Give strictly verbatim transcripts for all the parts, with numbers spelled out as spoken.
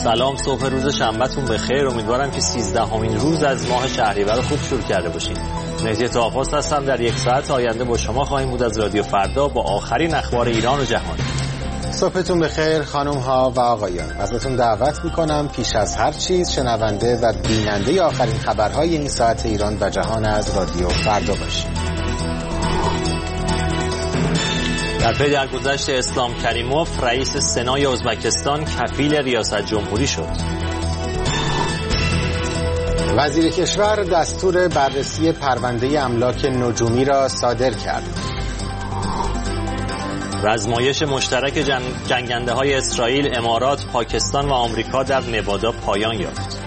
سلام، صبح روز شنبهتون بخیر. امیدوارم که سیزدهمین روز از ماه شهریور خوب شروع کرده باشین. مهدی طاهرپرست هستم. در یک ساعت آینده با شما خواهیم بود از رادیو فردا با آخرین اخبار ایران و جهان. صبحتون بخیر خانم ها و آقایان. ازتون دعوت میکنم پیش از هر چیز شنونده و بیننده آخرین خبرهای این ساعت ایران و جهان از رادیو فردا باشید. در پی درگذشت اسلام کریموف، رئیس سنای ازبکستان کفیل ریاست جمهوری شد. وزیر کشور دستور بررسی پرونده املاک نجومی را صادر کرد. رزمایش مشترک جنگ... جنگنده های اسرائیل، امارات، پاکستان و آمریکا در نوادا پایان یافت.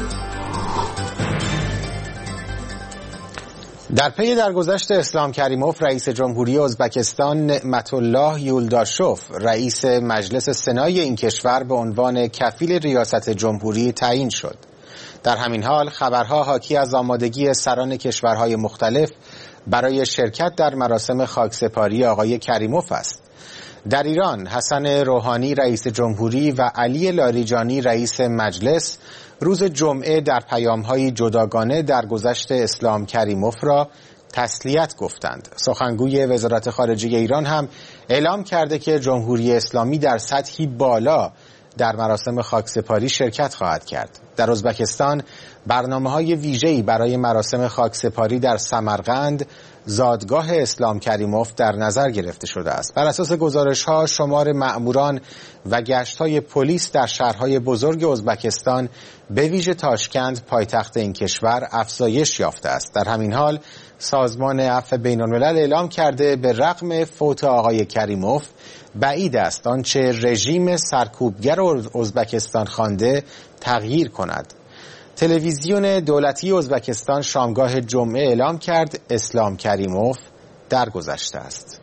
در پی درگذشت اسلام کریموف، رئیس جمهوری ازبکستان نعمت الله یولداشوف رئیس مجلس سنای این کشور به عنوان کفیل ریاست جمهوری تعیین شد. در همین حال خبرها حاکی از آمادگی سران کشورهای مختلف برای شرکت در مراسم خاکسپاری آقای کریموف است. در ایران حسن روحانی رئیس جمهوری و علی لاریجانی رئیس مجلس روز جمعه در پیام‌های جداگانه درگذشت اسلام کریموف را تسلیت گفتند. سخنگوی وزارت خارجه ایران هم اعلام کرده که جمهوری اسلامی در سطحی بالا در مراسم خاکسپاری شرکت خواهد کرد. در ازبکستان برنامه‌های ویژه‌ای برای مراسم خاکسپاری در سمرقند، زادگاه اسلام کریموف، در نظر گرفته شده است. بر اساس گزارش‌ها شمار مأموران و گشت‌های پلیس در شهرهای بزرگ ازبکستان به ویژه تاشکند پایتخت این کشور افزایش یافته است. در همین حال سازمان عفو بین‌الملل اعلام کرده به رغم فوت آقای کریموف بعید است آنچه رژیم سرکوبگر ازبکستان خوانده تغییر کند. تلویزیون دولتی ازبکستان شامگاه جمعه اعلام کرد اسلام کریموف درگذشته است.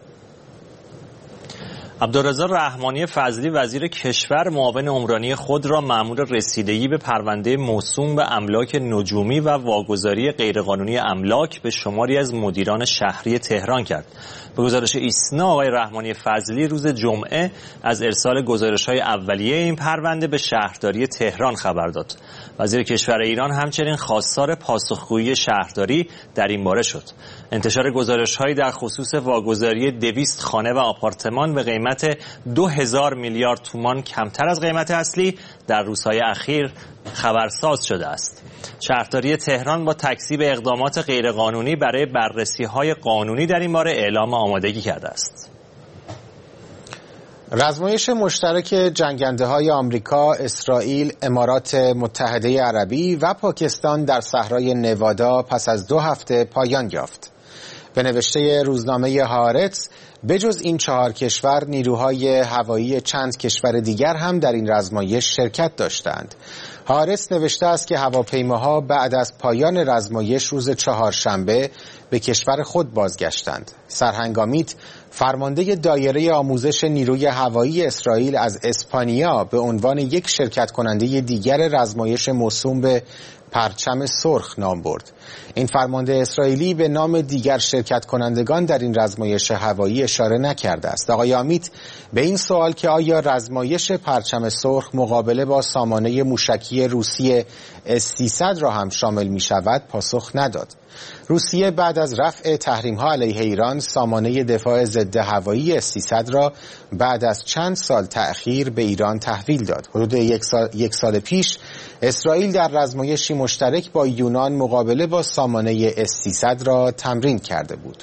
عبدالرضا رحمانی فضلی وزیر کشور معاون عمرانی خود را مأمور رسیدگی به پرونده موسوم به املاک نجومی و واگذاری غیرقانونی املاک به شماری از مدیران شهری تهران کرد. به گزارش ایسنا آقای رحمانی فضلی روز جمعه از ارسال گزارش‌های اولیه این پرونده به شهرداری تهران خبر داد. وزیر کشور ایران همچنین خواستار پاسخگویی شهرداری در این باره شد. انتشار گزارش‌هایی در خصوص واگذاری دویست خانه و آپارتمان به قیمت دو هزار میلیارد تومان کمتر از قیمت اصلی در روزهای اخیر خبرساز شده است. شهرداری تهران با تکذیب اقدامات غیرقانونی برای بررسی‌های قانونی در این باره اعلام آمادگی کرده است. رزمایش مشترک جنگنده‌های آمریکا، اسرائیل، امارات متحده عربی و پاکستان در صحرای نوادا پس از دو هفته پایان یافت. به نوشته روزنامه هارتز، بجز این چهار کشور نیروهای هوایی چند کشور دیگر هم در این رزمایش شرکت داشتند. هارتز نوشته است که هواپیماها بعد از پایان رزمایش روز چهارشنبه به کشور خود بازگشتند. سرهنگامیت، فرمانده دایره آموزش نیروی هوایی اسرائیل، از اسپانیا به عنوان یک شرکت کننده دیگر رزمایش موسوم به پرچم سرخ نام برد. این فرمانده اسرائیلی به نام دیگر شرکت کنندگان در این رزمایش هوایی اشاره نکرده است. آقای آمیت به این سوال که آیا رزمایش پرچم سرخ مقابله با سامانه موشکی روسی اس سیصد را هم شامل می شود پاسخ نداد. روسیه بعد از رفع تحریم‌ها علیه ایران سامانه دفاع ضد هوایی اس سیصد را بعد از چند سال تأخیر به ایران تحویل داد. حدود یک سال, یک سال پیش اسرائیل در رزمایشی مشترک با یونان مقابله با سامانه اس سیصد را تمرین کرده بود.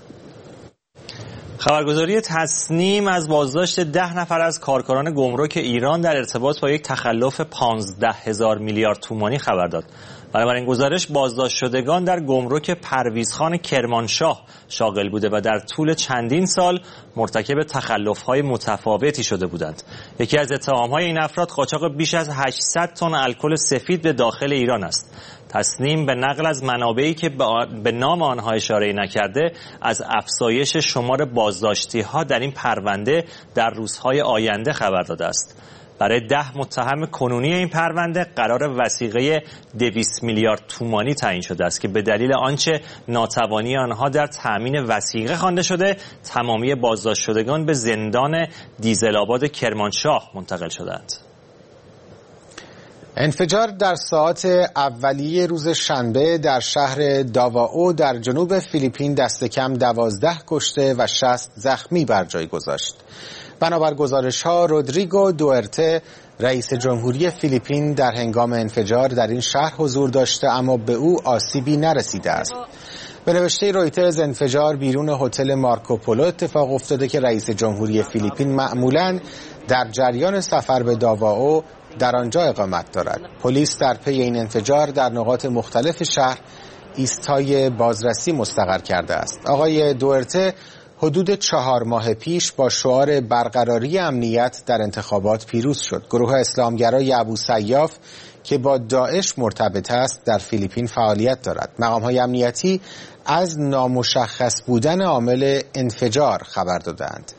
خبرگزاری تصنیم از بازداشت ده نفر از کارکنان گمرک ایران در ارتباط با یک تخلف پانزده هزار میلیارد تومانی خبر داد. بنابراین گزارش بازداشت شدگان در گمرک پرویزخان کرمانشاه شاغل بوده و در طول چندین سال مرتکب تخلف‌های متفاوتی شده بودند. یکی از اتهام‌های این افراد قاچاق بیش از هشتصد تن الکل سفید به داخل ایران است. تصنیم به نقل از منابعی که به نام آنها اشاره نکرده از افزایش شمار بازداشتی‌ها در این پرونده در روزهای آینده خبر داده است. برای ده متهم کنونی این پرونده قرار وثیقه دویست میلیارد تومانی تعیین شده است که به دلیل آنچه ناتوانی آنها در تأمین وثیقه خوانده شده، تمامی بازداشت شدگان به زندان دیزل آباد کرمانشاه منتقل شدند. انفجار در ساعات اولیه روز شنبه در شهر داواو در جنوب فیلیپین دست کم دوازده کشته و شصت زخمی بر جای گذاشت. بنابر گزارش‌ها رودریگو دوئرته رئیس جمهوری فیلیپین در هنگام انفجار در این شهر حضور داشته اما به او آسیبی نرسیده است. به نوشته رویترز انفجار بیرون هتل مارکوپولو اتفاق افتاده که رئیس جمهوری فیلیپین معمولاً در جریان سفر به داواو در آنجا اقامت دارد. پلیس در پی این انفجار در نقاط مختلف شهر ایستای بازرسی مستقر کرده است. آقای دوئرته حدود چهار ماه پیش با شعار برقراری امنیت در انتخابات پیروز شد. گروه اسلامگرای ابوسیاف که با داعش مرتبط است در فیلیپین فعالیت دارد. مقام‌های امنیتی از نامشخص بودن عامل انفجار خبر دادند.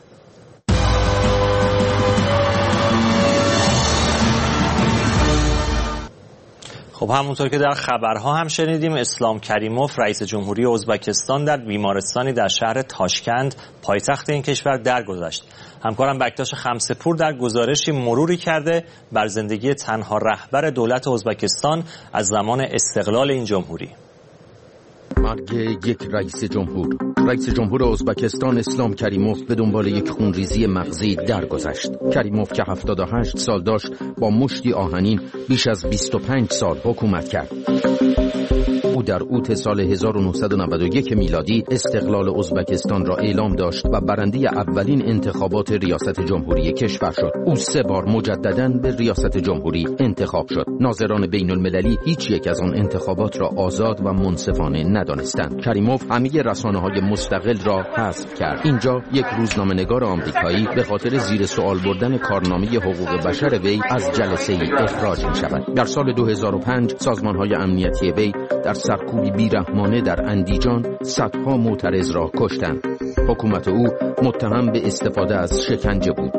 خب همونطور که در خبرها هم شنیدیم اسلام کریموف رئیس جمهوری ازبکستان در بیمارستانی در شهر تاشکند پایتخت این کشور درگذشت. همکارم بکتاش خمسه‌پور در گزارشی مروری کرده بر زندگی تنها رهبر دولت ازبکستان از زمان استقلال این جمهوری. مرگ یک رئیس جمهور. رئیس جمهور ازبکستان اسلام کریموف به دنبال یک خونریزی مغزی درگذشت. کریموف که هفتاد و هشت سال داشت با مشتی آهنین بیش از بیست و پنج سال حکومت کرد. او در اوت سال هزار و نهصد و نود و یک میلادی استقلال ازبکستان را اعلام داشت و برنده اولین انتخابات ریاست جمهوری کشور شد. او سه بار مجدداً به ریاست جمهوری انتخاب شد. ناظران بین المللی هیچ یک از آن انتخابات را آزاد و منصفانه ندانستند. کریموف همه رسانه‌های مستقل را حذف کرد. اینجا یک روزنامه‌نگار آمریکایی به خاطر زیر سوال بردن کارنامه حقوق بشر وی از جلسه ای اخراج می‌شود. در سال دو هزار و پنج سازمان‌های امنیتی وی در سرکوبی بیرحمانه در اندیجان صدها معترض را کشتند. حکومت او متهم به استفاده از شکنجه بود.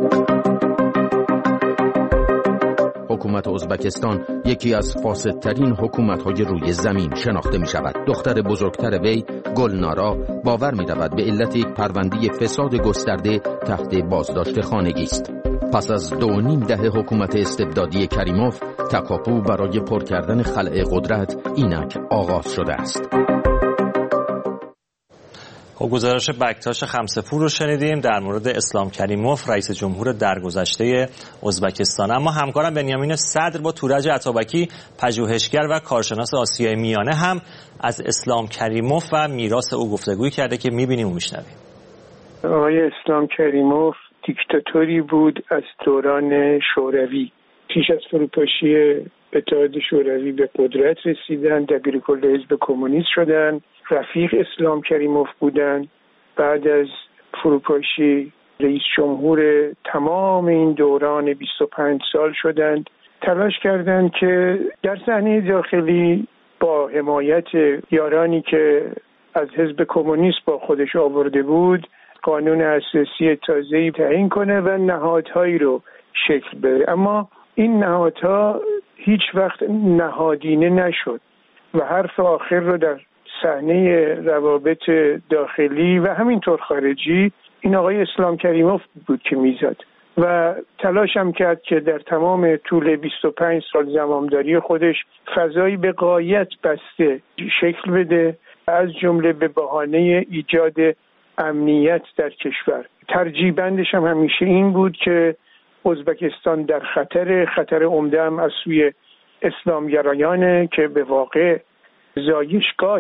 حکومت ازبکستان یکی از فاسدترین حکومت‌های روی زمین شناخته می‌شود. دختر بزرگتر وی گلنارا باور می‌رود به علت یک پرونده فساد گسترده تحت بازداشت خانگی است. پس از دو و نیم دهه حکومت استبدادی کریموف تکاپو برای پر کردن خلأ قدرت اینک آغاز شده است. خب گزارش بکتاش خمسه‌پور رو شنیدیم در مورد اسلام کریموف رئیس جمهور درگذشته ازبکستان. اما همکارم بنیامین صدر با تورج عطابکی پژوهشگر و کارشناس آسیای میانه هم از اسلام کریموف و میراث او گفتگوی کرده که می‌بینیم و می‌شنویم. آقای اسلام کریموف دیکتاتوری بود از دوران شوروی. پیش از فروپاشی اتحاد شوروی به قدرت رسیدن، دبیرکل حزب کمونیست شدن، رفیق اسلام کریموف بودن. بعد از فروپاشی رئیس جمهور تمام این دوران بیست و پنج سال شدند. تلاش کردند که در صحنه داخلی با حمایت یارانی که از حزب کمونیست با خودش آورده بود قانون اساسی تازه‌ای تعیین کنه و نهادهایی رو شکل بده. اما این نهادها هیچ وقت نهادینه نشد و حرف آخر رو در صحنه روابط داخلی و همینطور خارجی این آقای اسلام کریموف بود که میزد و تلاش هم کرد که در تمام طول بیست و پنج سال زمامداری خودش فضایی به غایت بسته شکل بده، از جمله به بهانه ایجاد امنیت در کشور. ترجیح بندش هم همیشه این بود که ازبکستان در خطر خطر عمده هم از سوی اسلامگرایانه که به واقع زایشگاه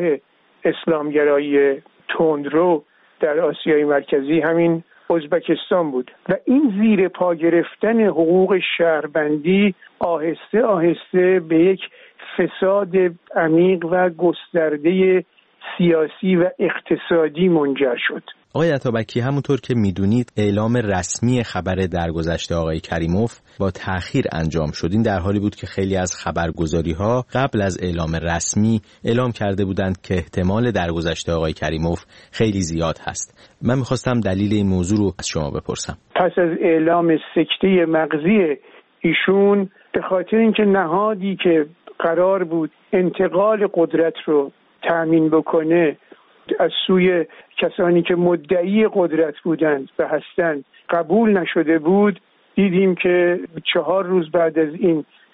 اسلامگرایی تندرو در آسیای مرکزی همین ازبکستان بود و این زیر پا گرفتن حقوق شهروندی آهسته آهسته به یک فساد عمیق و گسترده سیاسی و اقتصادی منجر شد. آقای عطابکی همونطور که میدونید اعلام رسمی خبر درگذشت آقای کریموف با تأخیر انجام شد. این در حالی بود که خیلی از خبرگزاری‌ها قبل از اعلام رسمی اعلام کرده بودند که احتمال درگذشت آقای کریموف خیلی زیاد هست. من میخواستم دلیل این موضوع رو از شما بپرسم. پس از اعلام سکته مغزی ایشون به خاطر اینکه نهادی که قرار بود انتقال قدرت رو تأمین بکنه از سوی کسانی که مدعی قدرت بودند و هستند قبول نشده بود، دیدیم که چهار روز بعد از این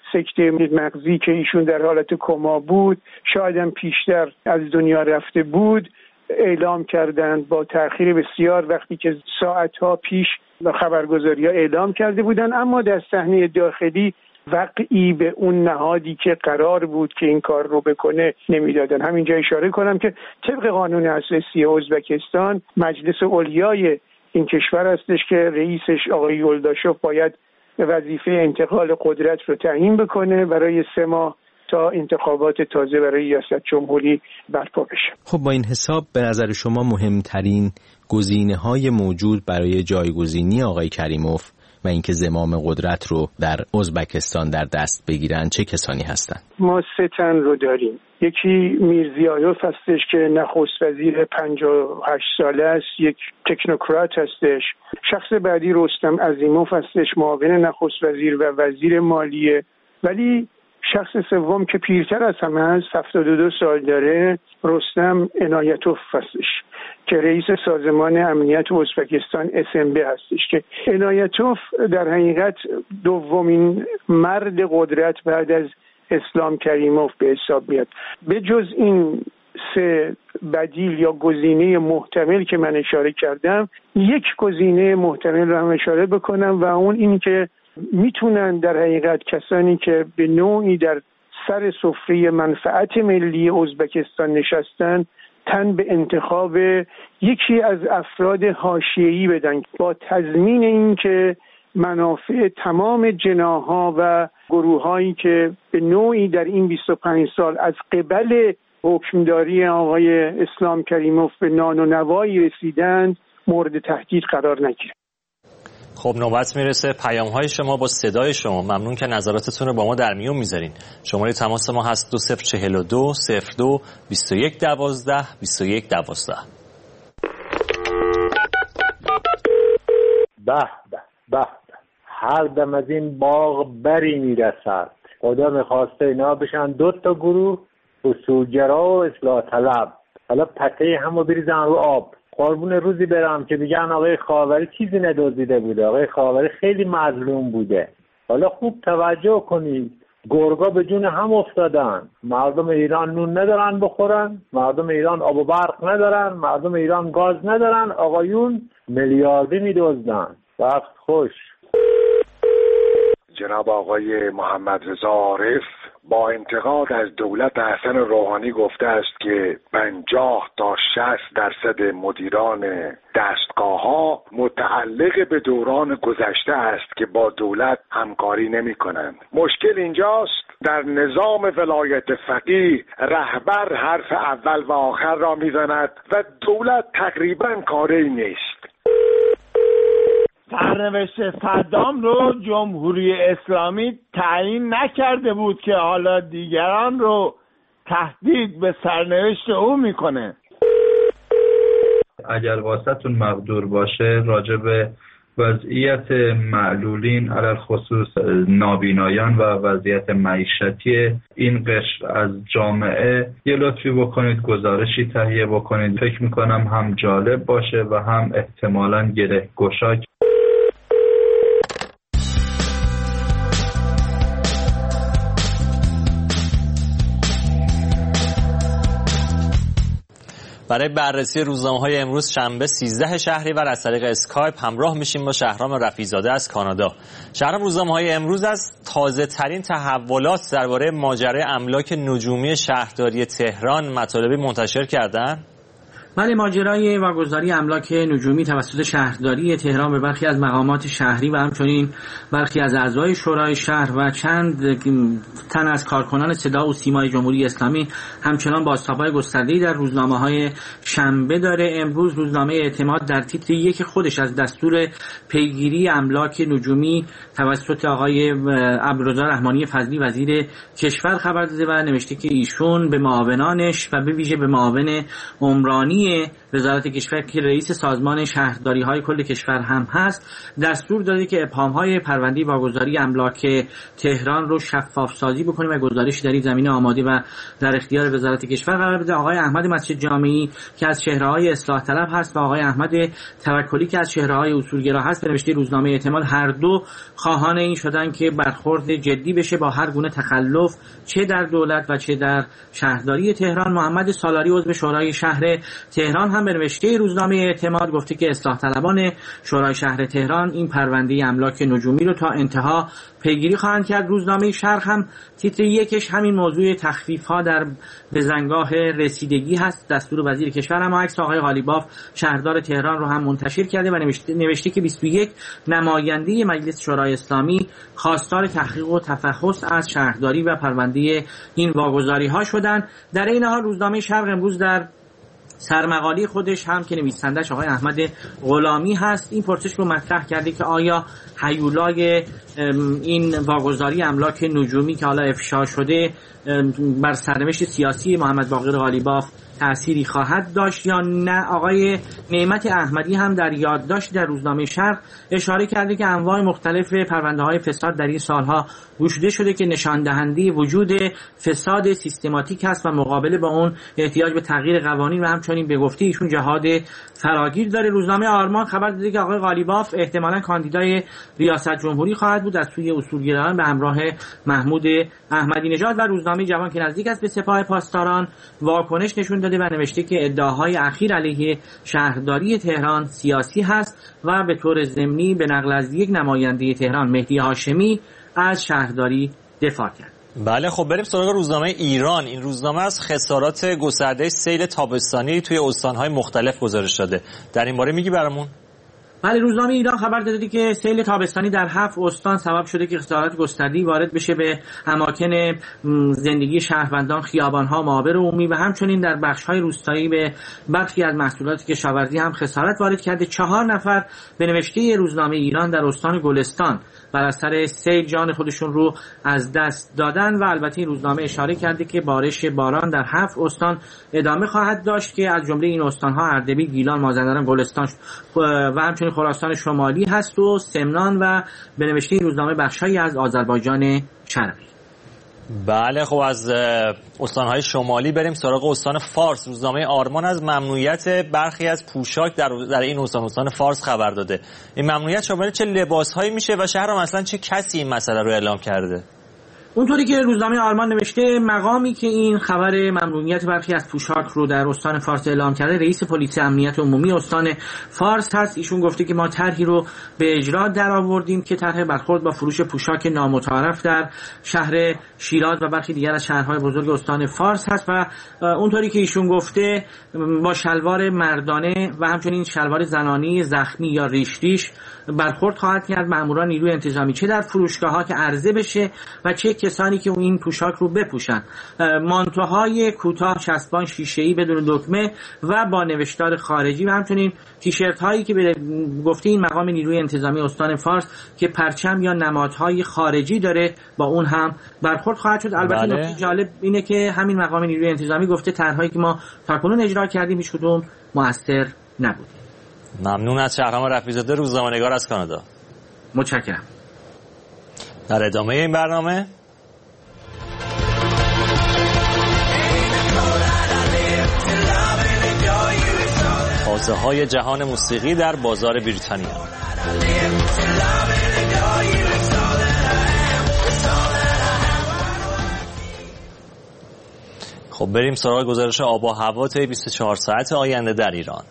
سکته مغزی که ایشون در حالت کما بود، شاید هم پیشتر از دنیا رفته بود، اعلام کردند با تأخیر بسیار، وقتی که ساعتها پیش خبرگزاری‌ها اعلام کرده بودند، اما در صحنه داخلی وقعی به اون نهادی که قرار بود که این کار رو بکنه نمیدادن. همینجا اشاره کنم که طبق قانون اساسی ازبکستان مجلس علیای این کشور هستش که رئیسش آقای یولداشوف باید وظیفه انتقال قدرت رو تعیین بکنه برای سه ماه تا انتخابات تازه برای ریاست جمهوری برپا بشه. خب با این حساب به نظر شما مهمترین گزینه‌های موجود برای جایگزینی آقای کریموف و اینکه زمام قدرت رو در ازبکستان در دست بگیرن چه کسانی هستند؟ ما سه تن رو داریم. یکی میرزیایوف هستش که نخست وزیر پنجاه و هشت ساله است، یک تکنوکرات هستش. شخص بعدی رستم عظیموف هستش، معاون نخست وزیر و وزیر مالیه. ولی شخص سوم که پیرتر از همه است، هفتاد و دو سال داره، رستم عنایتوف هستش که رئیس سازمان امنیت ازبکستان اس ام بی هستش که عنایتوف در حقیقت دومین مرد قدرت بعد از اسلام کریموف به حساب میاد. به جز این سه بدیل یا گزینه محتمل که من اشاره کردم، یک گزینه محتمل رو هم اشاره بکنم و اون این که میتونن در حقیقت کسانی که به نوعی در سر سفره منفعت ملی ازبکستان نشستن تن به انتخاب یکی از افراد حاشیه‌ای بدن با تضمین این که منافع تمام جناح‌ها و گروه‌هایی که به نوعی در این بیست و پنج سال از قبل حکمداری آقای اسلام کریموف به نان و نوایی رسیدند مورد تهدید قرار نگیرند. خب نوبت میرسه پیام‌های شما با صدای شما. ممنون که نظراتتون رو با ما در میون میذارین. شماره تماس ما هست دو صفر چهل و دو صفر دو بیست و یک دوازده بیست و یک دوازده. به به به هر دم از این باغ بری میرسد. خدا میخواسته اینا بشن دو تا گروه، اصولگرا و اصلاح طلب. حالا پته همو بریزن رو آب. قربون روزی برم که بگن آقای خاوری چیزی ندزدیده بوده، آقای خاوری خیلی مظلوم بوده. حالا خوب توجه کنید، گرگا به جون هم افتادن. مردم ایران نون ندارن بخورن، مردم ایران آب و برق ندارن، مردم ایران گاز ندارن، آقایون میلیاردی میدزدن. وقت خوش. جناب آقای محمد رضا عارف با انتقاد از دولت حسن روحانی گفته است که پنجاه تا شصت درصد مدیران دستگاه‌ها متعلق به دوران گذشته است که با دولت همکاری نمی‌کنند. مشکل اینجاست در نظام ولایت فقیه رهبر حرف اول و آخر را می‌زند و دولت تقریباً کاری نیست. سرنوشت صدام رو جمهوری اسلامی تعیین نکرده بود که حالا دیگران رو تهدید به سرنوشت او میکنه. اگر واسطون مقدور باشه راجع به وضعیت معلولین علل خصوص نابینایان و وضعیت معیشتی این قشر از جامعه یه لطفی بکنید، گزارشی تهیه بکنید. فکر میکنم هم جالب باشه و هم احتمالاً گره گشا. برای بررسی روزنامه‌های امروز شنبه سیزده شهریور از طریق اسکایپ همراه میشیم با شهرام رفیع‌زاده از کانادا. شهرام، روزنامه‌های امروز از تازه‌ترین تحولات درباره ماجرای املاک نجومی شهرداری تهران مطالبی منتشر کردند. بله، ماجرای واگذاری املاک نجومی توسط شهرداری تهران به برخی از مقامات شهری و همچنین برخی از اعضای شورای شهر و چند تن از کارکنان صدا و سیمای جمهوری اسلامی همچنان بازتاب‌های گسترده‌ای در روزنامه‌های شنبه داره. امروز روزنامه اعتماد در تیتر یک خودش از دستور پیگیری املاک نجومی توسط آقای عبدالرضا رحمانی فضلی وزیر کشور خبر داده و نوشته که ایشون به معاونانش و به ویژه به معاون عمرانی وزارت کشور که رئیس سازمان شهرداری‌های کل کشور هم هست دستور داده که ابهام‌های پرونده واگذاری املاک تهران رو شفاف سازی بکنه و گزارش در این زمینه آماده و در اختیار وزارت کشور قرار بده. آقای احمد مسجد جامعی که از چهره‌های اصلاح طلب هست و آقای احمد توکلی که از چهره‌های اصولگرا هست به نوشته روزنامه اعتماد هر دو خواهان این شدن که برخورد جدی بشه با هر گونه تخلف چه در دولت و چه در شهرداری تهران. محمد سالاری عضو شورای شهر تهران هم به نوشته روزنامه اعتماد گفته که اصلاح طلبان شورای شهر تهران این پرونده املاک نجومی رو تا انتها پیگیری خواهند کرد. روزنامه شرق هم تیتر یکش همین موضوع تخفیف‌ها در بزنگاه رسیدگی هست. دستور وزیر کشور هم عکس آقای قالیباف شهردار تهران رو هم منتشر کرده و نوشته, نوشته که بیست و یک نماینده مجلس شورای اسلامی خواستار تحقیق و تفحص از شهرداری و پرونده این واگذاری‌ها شدند. در این حال روزنامه شرق امروز در سرمقاله خودش هم که نویسندش آقای احمد غلامی هست این پرسش رو مطرح کرده که آیا هیولای این واگذاری املاک نجومی که حالا افشا شده بر سرنوشت سیاسی محمد باقر قالیباف تأثیری خواهد داشت یا نه. آقای نعمت احمدی هم در یادداشت در روزنامه شرق اشاره کرده که انواع مختلف پرونده‌های فساد در این سالها گشوده شده که نشان دهنده وجود فساد سیستماتیک است و مقابله با اون احتیاج به تغییر قوانین و همچنین به گفته ایشون جهاد فراگیر داره. روزنامه آرمان خبر داده که آقای قالیباف احتمالاً کاندیدای ریاست جمهوری خواهد بود از سوی اصولگرایان به همراه محمود احمدی نژاد و روزنامه جوان که نزدیک است به سپاه پاسداران واکنش نشون داده و نوشته که ادعاهای اخیر علیه شهرداری تهران سیاسی هست و به طور ضمنی به نقل از یک نماینده تهران مهدی هاشمی از شهرداری دفاع کرد. بله خب بریم سراغ روزنامه ایران. این روزنامه از خسارات گسترده سیل تابستانی توی استان‌های مختلف گزارش داده. در این باره میگی برامون؟ بله روزنامه ایران خبر داده که سیل تابستانی در هفت استان سبب شده که خسارات گسترده‌ای وارد بشه به اماکن زندگی شهروندان، خیابان‌ها، معابر عمومی و همچنین در بخش‌های روستایی به برخی از محصولات کشاورزی هم خسارت وارد کرده. چهار نفر به نوشته روزنامه ایران در استان گلستان بر اثر سیل جان خودشون رو از دست دادن و البته این روزنامه اشاره کرده که بارش باران در هفت استان ادامه خواهد داشت که از جمله این استان‌ها اردبیل، گیلان، مازندران، گلستان و همچنین خراسان شمالی هست و سمنان و به نوشته این روزنامه بخشایی از آذربایجان شرقی. بله خب از استان‌های شمالی بریم سراغ استان فارس. روزنامه آرمان از ممنوعیت برخی از پوشاک در در این استان استان فارس خبر داده. این ممنوعیت شامل چه لباس‌هایی میشه و شهر مثلا چه کسی این مسئله رو اعلام کرده؟ اونطوری که روزنامه آرمان نوشته مقامی که این خبر ممنوعیت برخی از پوشاک رو در استان فارس اعلام کرده رئیس پلیس امنیت عمومی استان فارس هست. ایشون گفته که ما طرحی رو به اجرا در آوردیم که طرح برخورد با فروش پوشاک نامتعارف در شهر شیراز و برخی دیگر از شهرهای بزرگ استان فارس هست و اونطوری که ایشون گفته با شلوار مردانه و همچنین شلوار زنانی زخمی یا ریش ریش برخورد خواهد کرد ماموران نیروی انتظامی چه در فروشگاه‌ها که عرضه بشه و چه کسانی که این پوشاک رو بپوشن. مانتوهای کوتاه چسبان شیشه‌ای بدون دکمه و با نوشتار خارجی و همچنین تیشرت هایی که به گفته این مقام نیروی انتظامی استان فارس که پرچم یا نمادهای خارجی داره با اون هم برخورد خواهد شد. البته بله. نکته جالب اینه که همین مقام نیروی انتظامی گفته طرحهایی که ما تاکنون اجرا کردیم هیچ کدوم مؤثر نبود. ممنون از شهرام رفیع‌زاده روزنامه‌نگار از کانادا. متشکرم. در ادامه این برنامه تازه‌های جهان موسیقی در بازار بریتانیا. خب بریم سراغ گزارش آب و هوا طی بیست و چهار ساعت آینده در ایران.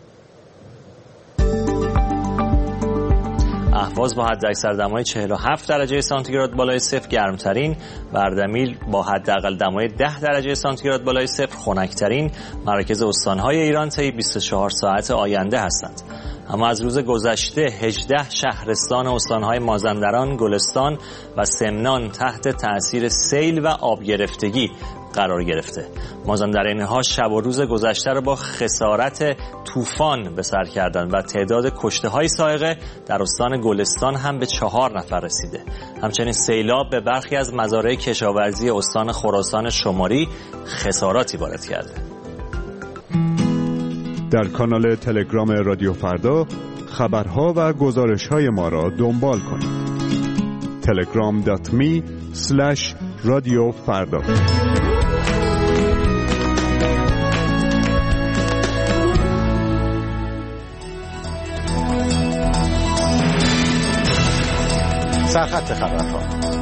اهواز با حداکثر دمای چهل و هفت درجه سانتیگراد بالای صفر گرمترین، و اردبیل با حداقل دمای ده درجه سانتیگراد بالای صفر خنکترین مراکز استان‌های ایران طی بیست و چهار ساعت آینده هستند. اما از روز گذشته هجده شهرستان استان‌های مازندران، گلستان و سمنان تحت تأثیر سیل و آب گرفتگی قرار گرفته. مازندرانی‌ها شب و روز گذشته را با خسارت طوفان به سر کردند و تعداد کشته‌های صاعقه در استان گلستان هم به چهار نفر رسیده. همچنین سیلاب به برخی از مزارع کشاورزی استان خراسان شمالی خساراتی وارد کرده. در کانال تلگرام رادیو فردا خبرها و گزارش‌های ما را دنبال کنید. تلگرام دات می اسلش رادیو فردا. سرخط خبرها.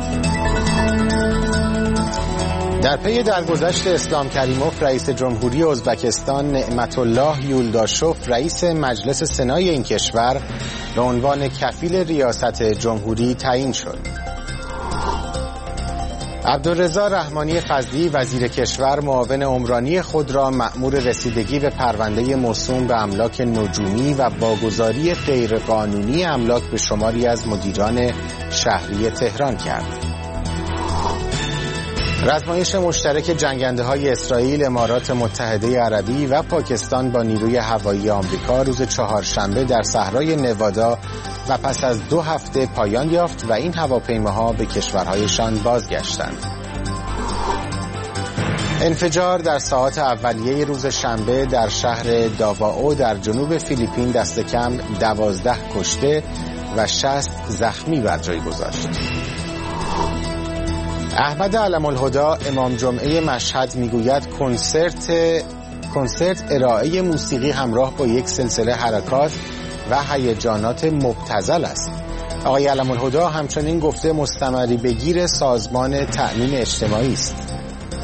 در پی درگذشت اسلام کریموف رئیس جمهوری ازبکستان، نعمت الله یولداشوف رئیس مجلس سنای این کشور به عنوان کفیل ریاست جمهوری تعیین شد. عبدالرضا رحمانی فضلی وزیر کشور معاون عمرانی خود را مأمور رسیدگی به پرونده موسوم به املاک نجومی و واگذاری غیرقانونی املاک به شماری از مدیران شهری تهران کرد. رزمایش مشترک جنگنده‌های اسرائیل، امارات متحده عربی و پاکستان با نیروی هوایی آمریکا روز چهارشنبه در صحرای نوادا و پس از دو هفته پایان یافت و این هواپیماها به کشورهایشان بازگشتند. انفجار در ساعات اولیه روز شنبه در شهر داواو در جنوب فیلیپین دست کم دوازده کشته و شصت زخمی بر جای گذاشت. احمد علم الهدا امام جمعه مشهد میگوید کنسرت کنسرت ارائه موسیقی همراه با یک سلسله حرکات و هیجانات مبتذل است. آقای علم الهدا همچنین گفته مستمری بگیر سازمان تأمین اجتماعی است.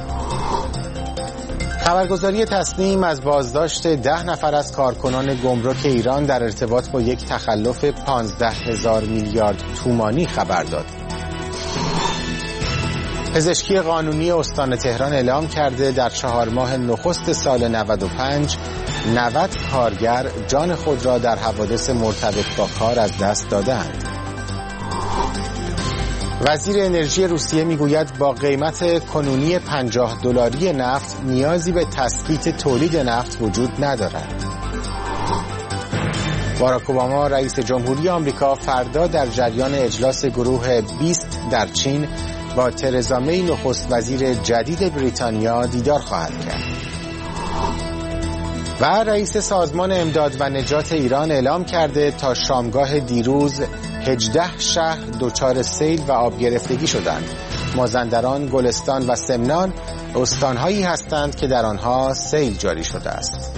خبرگزاری تصنیم از بازداشت ده نفر از کارکنان گمرک ایران در ارتباط با یک تخلف پانزده هزار میلیارد تومانی خبر داد. پزشکی قانونی استان تهران اعلام کرده در چهار ماه نخست سال نود و پنج نود کارگر جان خود را در حوادث مرتبط با کار از دست دادند. وزیر انرژی روسیه میگوید با قیمت کنونی پنجاه دلاری نفت نیازی به تثبیت تولید نفت وجود ندارد. باراک اوباما رئیس جمهوری آمریکا فردا در جریان اجلاس گروه بیست در چین با ترزا می نخست وزیر جدید بریتانیا دیدار خواهد کرد. و رئیس سازمان امداد و نجات ایران اعلام کرده تا شامگاه دیروز هجده شهر دچار سیل و آب گرفتگی شدند. مازندران، گلستان و سمنان استانهایی هستند که در آنها سیل جاری شده است.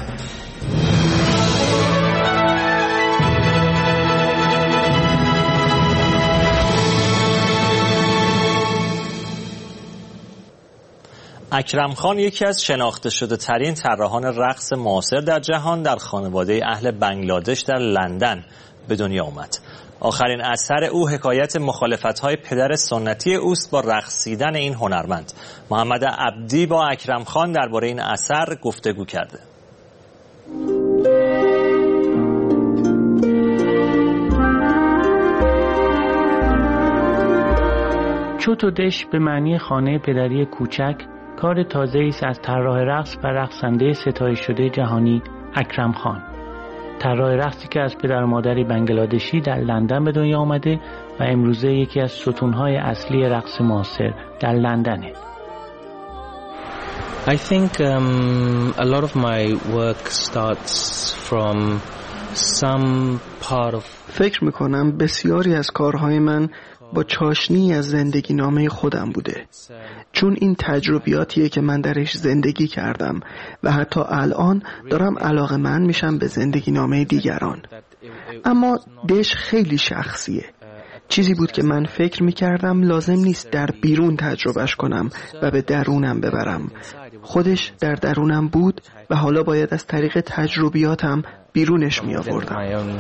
اکرم خان یکی از شناخته شده ترین طراحان رقص معاصر در جهان در خانواده اهل بنگلادش در لندن به دنیا آمد. آخرین اثر او حکایت مخالفت‌های پدر سنتی اوست با رقصیدن این هنرمند. محمد عبدی با اکرم خان درباره این اثر گفتگو کرده. چوتودش به معنی خانه پدری کوچک کار تازه‌ای است از طراح رقص و رقصنده ستایش شده جهانی اکرم خان. طراح رقصی که از پدر و مادری بنگلادشی در لندن به دنیا آمده و امروزه یکی از ستونهای اصلی رقص معاصر در لندنه. I think um, a lot of my work starts from some part of فکر میکنم بسیاری از کارهای من با چاشنی از زندگی نامه خودم بوده، چون این تجربیاتیه که من درش زندگی کردم و حتی الان دارم علاقه‌مند میشم به زندگی نامه دیگران. اما دش خیلی شخصیه، چیزی بود که من فکر میکردم لازم نیست در بیرون تجربهش کنم و به درونم ببرم. خودش در درونم بود و حالا باید از طریق تجربیاتم بیرونش میآوردم.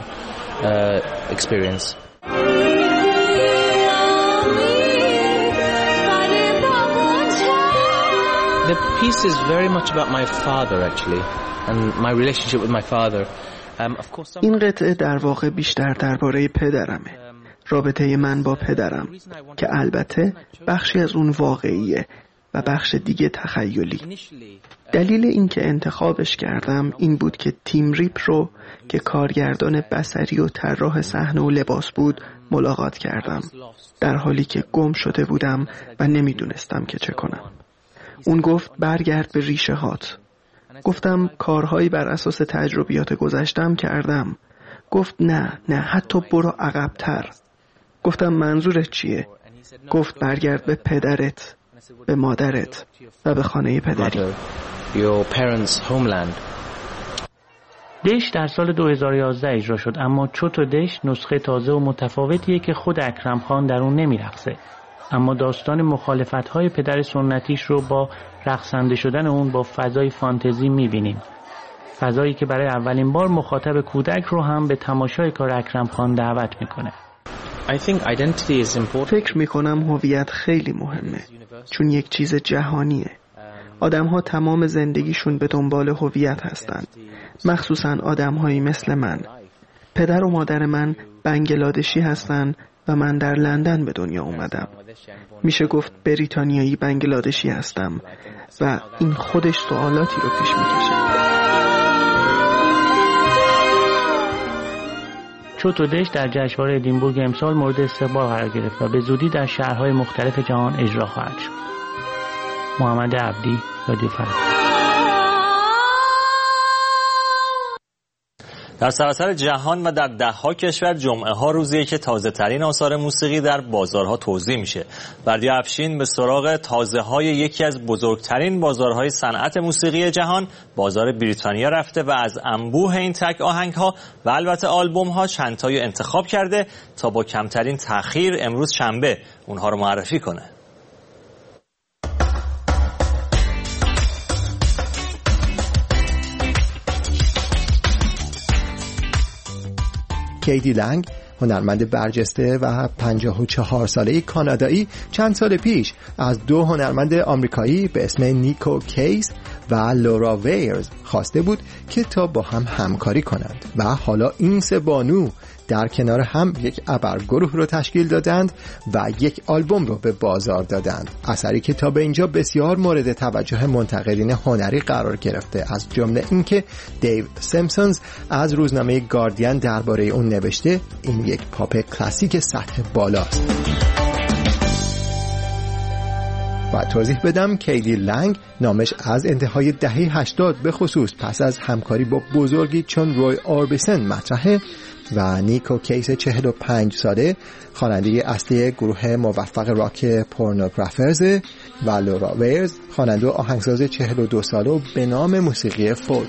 The piece is very much about my father actually and my relationship with my father. Um, of course some... این قطعه در واقع بیشتر درباره پدرمه. رابطه من با پدرم که البته بخشی از اون واقعیه و بخش دیگه تخیلی. دلیل این که انتخابش کردم این بود که تیم ریپ رو که کارگردان بصری و طراح صحنه و لباس بود ملاقات کردم، در حالی که گم شده بودم و نمیدونستم که چه کنم. اون گفت برگرد به ریشه هات. گفتم کارهایی بر اساس تجربیات گذشتم کردم. گفت نه نه حتی برو عقب‌تر. گفتم منظورت چیه؟ گفت برگرد به پدرت، به مادرت و به خانه پدری. دش در سال دو هزار و یازده اجرا شد، اما چوت و دش نسخه تازه و متفاوتیه که خود اکرم خان در اون نمیرقصه. اما داستان مخالفت‌های پدر سنتیش رو با رقصنده شدن اون با فضای فانتزی می‌بینیم. فضایی که برای اولین بار مخاطب کودک رو هم به تماشای کار اکرم خان دعوت میکنه. فکر میکنم هویت خیلی مهمه، چون یک چیز جهانیه. آدم‌ها تمام زندگیشون به دنبال هویت هستند، مخصوصاً آدم‌هایی مثل من. پدر و مادر من بنگلادشی هستن و من در لندن به دنیا اومدم. میشه گفت بریتانیایی بنگلادشی هستم و این خودش سوالاتی رو پیش میکشه. چوت و دش در جشنواره ادینبورگ امسال مورد استقبال قرار گرفت و به زودی در شهرهای مختلف جهان اجرا خواهد شد. محمد عبدی، رادیو فردا. در سراسر جهان و در ده‌ها کشور جمعه ها روزیه که تازه ترین آثار موسیقی در بازارها توزیع میشه. بردیا افشین به سراغ تازه های یکی از بزرگترین بازارهای صنعت موسیقی جهان، بازار بریتانیا رفته و از انبوه این تک آهنگ ها و البته آلبوم ها چند تایی انتخاب کرده تا با کمترین تأخیر امروز شنبه اونها رو معرفی کنه. کیدی لنگ، هنرمند برجسته و پنجاه و چهار ساله کانادایی، چند سال پیش از دو هنرمند آمریکایی به اسم نیکو کیس و لورا ویرز خواسته بود که تا با هم همکاری کنند و حالا این سه بانو در کنار هم یک ابرگروه رو تشکیل دادند و یک آلبوم رو به بازار دادند. اثری که تا به اینجا بسیار مورد توجه منتقدین هنری قرار گرفته، از جمله اینکه دیو سیمپسونز از روزنامه گاردین درباره اون نوشته این یک پاپ کلاسیک سطح بالاست. و توضیح بدم کیدی لنگ نامش از انتهای دهه هشتاد به خصوص پس از همکاری با بزرگی چون روی اوربیسن مطرحه و نیکو کیس چهل و پنج ساله خواننده اصلی گروه موفق راک پورنوگرافرز و لورا ویرز خواننده و آهنگساز چهل و دو ساله به نام موسیقی فولک.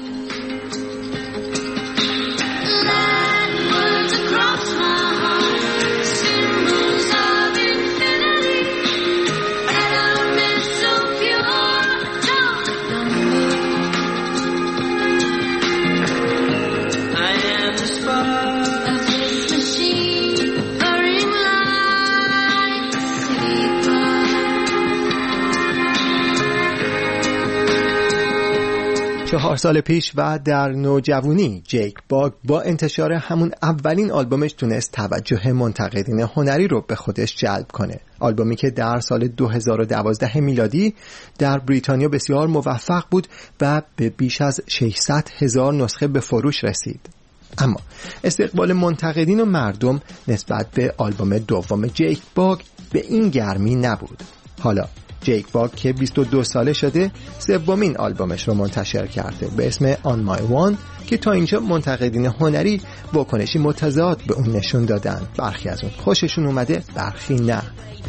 چهار سال پیش و در نوجوانی جیک باگ با انتشار همون اولین آلبومش تونست توجه منتقدین هنری رو به خودش جلب کنه. آلبومی که در سال دو هزار و دوازده میلادی در بریتانیا بسیار موفق بود و به بیش از ششصد هزار نسخه به فروش رسید. اما استقبال منتقدین و مردم نسبت به آلبوم دوم جیک باگ به این گرمی نبود. حالا جیک باگ که بیست و دو ساله شده سومین آلبومش رو منتشر کرده به اسم On My One که تا اینجا منتقدین هنری واکنشی متضاد به اون نشون دادن. برخی از اون خوششون اومده، برخی نه.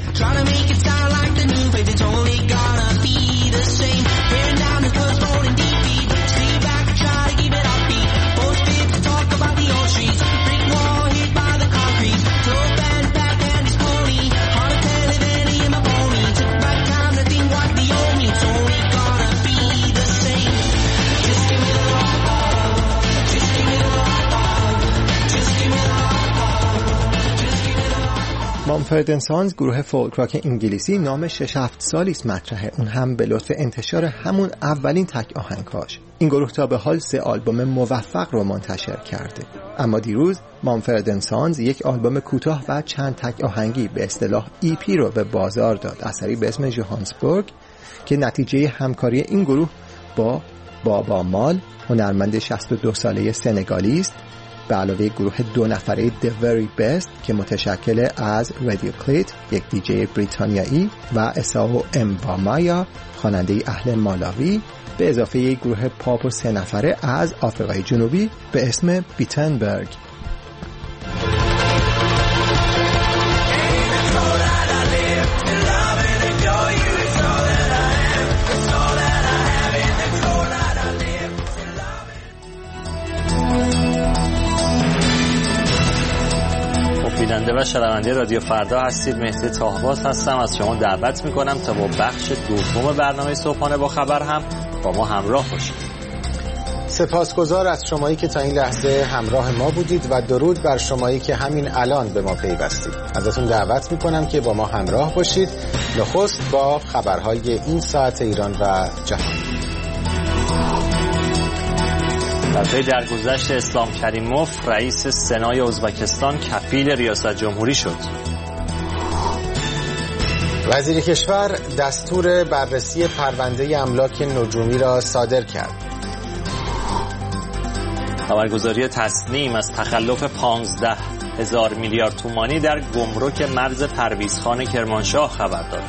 مامفرد اند سانز گروه فولک راک انگلیسی نام شش هفت سالی است مطرحه، اون هم به لطف انتشار همون اولین تک آهنگاش. این گروه تا به حال سه آلبوم موفق رو منتشر کرده، اما دیروز مامفرد اند سانز یک آلبوم کوتاه و چند تک آهنگی به اصطلاح ای پی رو به بازار داد، اثری به اسم جوهانسبورگ که نتیجه همکاری این گروه با بابا مال، هنرمند شصت و دو ساله سنگالی است به علاوه گروه دو نفره The Very Best که متشکل از رادیو کلیت، یک دیجی بریتانیایی، و اساو امبامایا، خواننده اهل مالاوی، به اضافه یک گروه پاپ و سه نفره از آفریقای جنوبی به اسم بیتنبرگ. بیننده و شنونده رادیو فردا هستید. مهدی طاهباز هستم. از شما دعوت میکنم تا با بخش دوم برنامه صبحانه با خبر هم با ما همراه باشید. سپاسگزار از شمایی که تا این لحظه همراه ما بودید و درود بر شمایی که همین الان به ما پیوستید. ازتون دعوت میکنم که با ما همراه باشید. نخست با خبرهای این ساعت ایران و جهان. در پی درگذشت اسلام کریموف، رئیس سنای ازبکستان کفیل ریاست جمهوری شد. وزیر کشور دستور بررسی پرونده املاک نجومی را صادر کرد. خبرگزاری تصنیم از تخلف پانزده هزار میلیارد تومانی در گمرک مرز پرویزخان کرمانشاه خبر داد.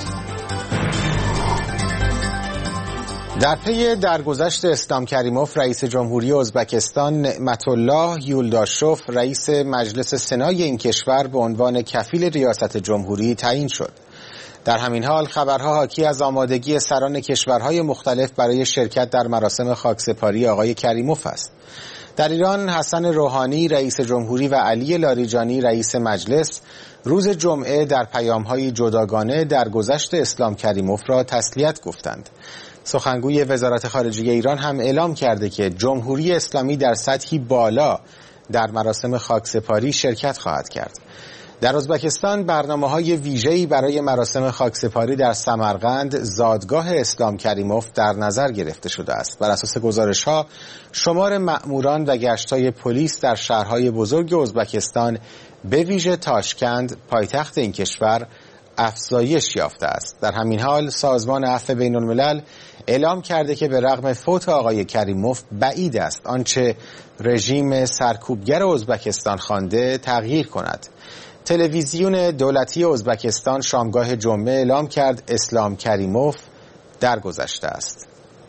در پی درگذشت اسلام کریموف، رئیس جمهوری ازبکستان نعمت الله یولداشوف رئیس مجلس سنای این کشور به عنوان کفیل ریاست جمهوری تعیین شد. در همین حال خبرها حاکی از آمادگی سران کشورهای مختلف برای شرکت در مراسم خاکسپاری آقای کریموف است. در ایران حسن روحانی رئیس جمهوری و علی لاریجانی رئیس مجلس روز جمعه در پیام‌های جداگانه درگذشت اسلام کریموف را تسلیت گفتند. سخنگوی وزارت خارجه ایران هم اعلام کرده که جمهوری اسلامی در سطحی بالا در مراسم خاکسپاری شرکت خواهد کرد. در ازبکستان برنامه‌های ویژه‌ای برای مراسم خاکسپاری در سمرقند، زادگاه اسلام کریموف، در نظر گرفته شده است. بر اساس گزارش‌ها، شمار مأموران و گشت‌های پلیس در شهرهای بزرگ ازبکستان به ویژه تاشکند، پایتخت این کشور، افزایش یافته است. در همین حال سازمان عفو بین الملل اعلام کرده که به رغم فوت آقای کریموف بعید است آنچه رژیم سرکوبگر ازبکستان خوانده تغییر کند. تلویزیون دولتی ازبکستان شامگاه جمعه اعلام کرد اسلام کریموف درگذشته است.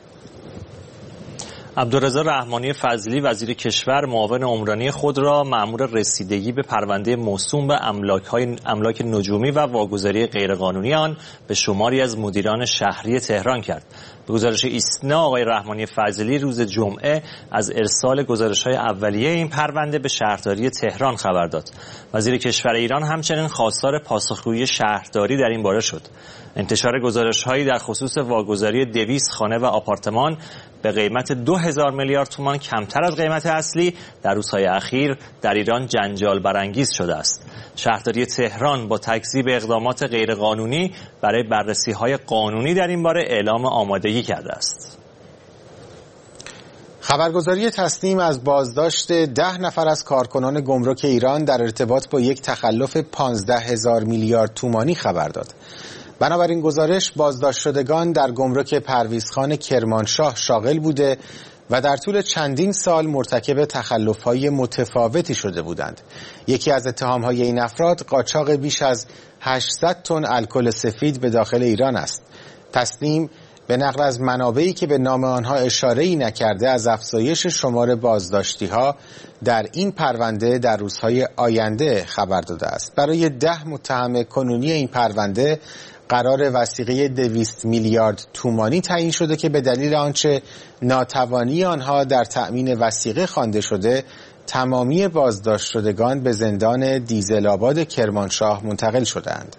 عبدالرضا رحمانی فضلی وزیر کشور معاون عمرانی خود را مأمور رسیدگی به پرونده موسوم به املاک‌های املاک نجومی و واگذاری غیرقانونی آن به شماری از مدیران شهری تهران کرد. به گزارش ایسنا، آقای رحمانی فضلی روز جمعه از ارسال گزارش‌های اولیه این پرونده به شهرداری تهران خبر داد. وزیر کشور ایران همچنین خواستار پاسخگویی شهرداری در این باره شد. انتشار گزارش‌هایی در خصوص واگذاری دویست خانه و آپارتمان به قیمت دو هزار میلیارد تومان کمتر از قیمت اصلی در روزهای اخیر در ایران جنجال برانگیز شده است. شهرداری تهران با تکذیب اقدامات غیرقانونی برای بررسی‌های قانونی در این باره اعلام آمادگی کرده است. خبرگزاری تصنیم از بازداشت ده نفر از کارکنان گمرک ایران در ارتباط با یک تخلف پانزده هزار میلیارد تومانی خبر داد. بنابراین گزارش بازداشت شدگان در گمرک پرویزخان کرمانشاه شاغل بوده و در طول چندین سال مرتکب تخلف‌های متفاوتی شده بودند. یکی از اتهام‌های این افراد قاچاق بیش از هشتصد تن الکل سفید به داخل ایران است. تصنیم به نقل از منابعی که به نام آنها اشاره‌ای نکرده از افزایش شمار بازداشتی‌ها در این پرونده در روزهای آینده خبر داده است. برای ده متهم کنونی این پرونده قرار وثیقه دویست میلیارد تومانی تعیین شده که به دلیل آنچه ناتوانی آنها در تأمین وثیقه خوانده شده، تمامی بازداشت شدگان به زندان دیزل آباد کرمانشاه منتقل شدند.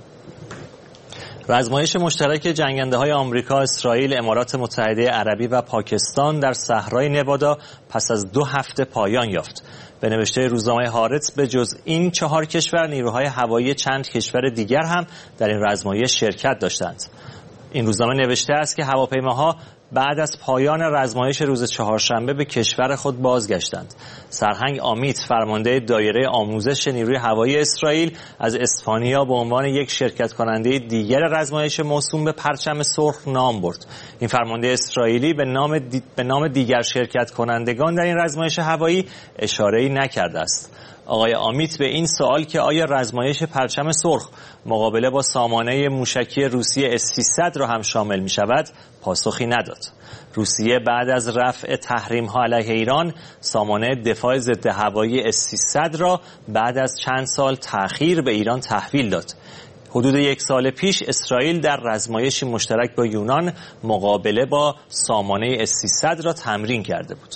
رزمایش مشترک جنگنده های آمریکا، اسرائیل، امارات متحده عربی و پاکستان در صحرای نوادا پس از دو هفته پایان یافت. به نوشته روزنامه هارتز به جز این چهار کشور، نیروهای هوایی چند کشور دیگر هم در این رزمایش شرکت داشتند. این روزنامه نوشته است که هواپیماها بعد از پایان رزمایش روز چهارشنبه به کشور خود بازگشتند. سرهنگ آمیت، فرمانده دایره آموزش نیروی هوایی اسرائیل، از اسپانیا به عنوان یک شرکت کننده دیگر رزمایش موسوم به پرچم سرخ نام برد. این فرمانده اسرائیلی به نام دی... به نام دیگر شرکت کنندگان در این رزمایش هوایی اشاره‌ای نکرده است. آقای آمیت به این سوال که آیا رزمایش پرچم سرخ مقابله با سامانه موشکی روسیه اس سیصد را هم شامل می شود پاسخی نداد. روسیه بعد از رفع تحریم ها علیه ایران سامانه دفاع ضد هوایی اس سیصد را بعد از چند سال تأخیر به ایران تحویل داد. حدود یک سال پیش اسرائیل در رزمایشی مشترک با یونان مقابله با سامانه اس سیصد را تمرین کرده بود.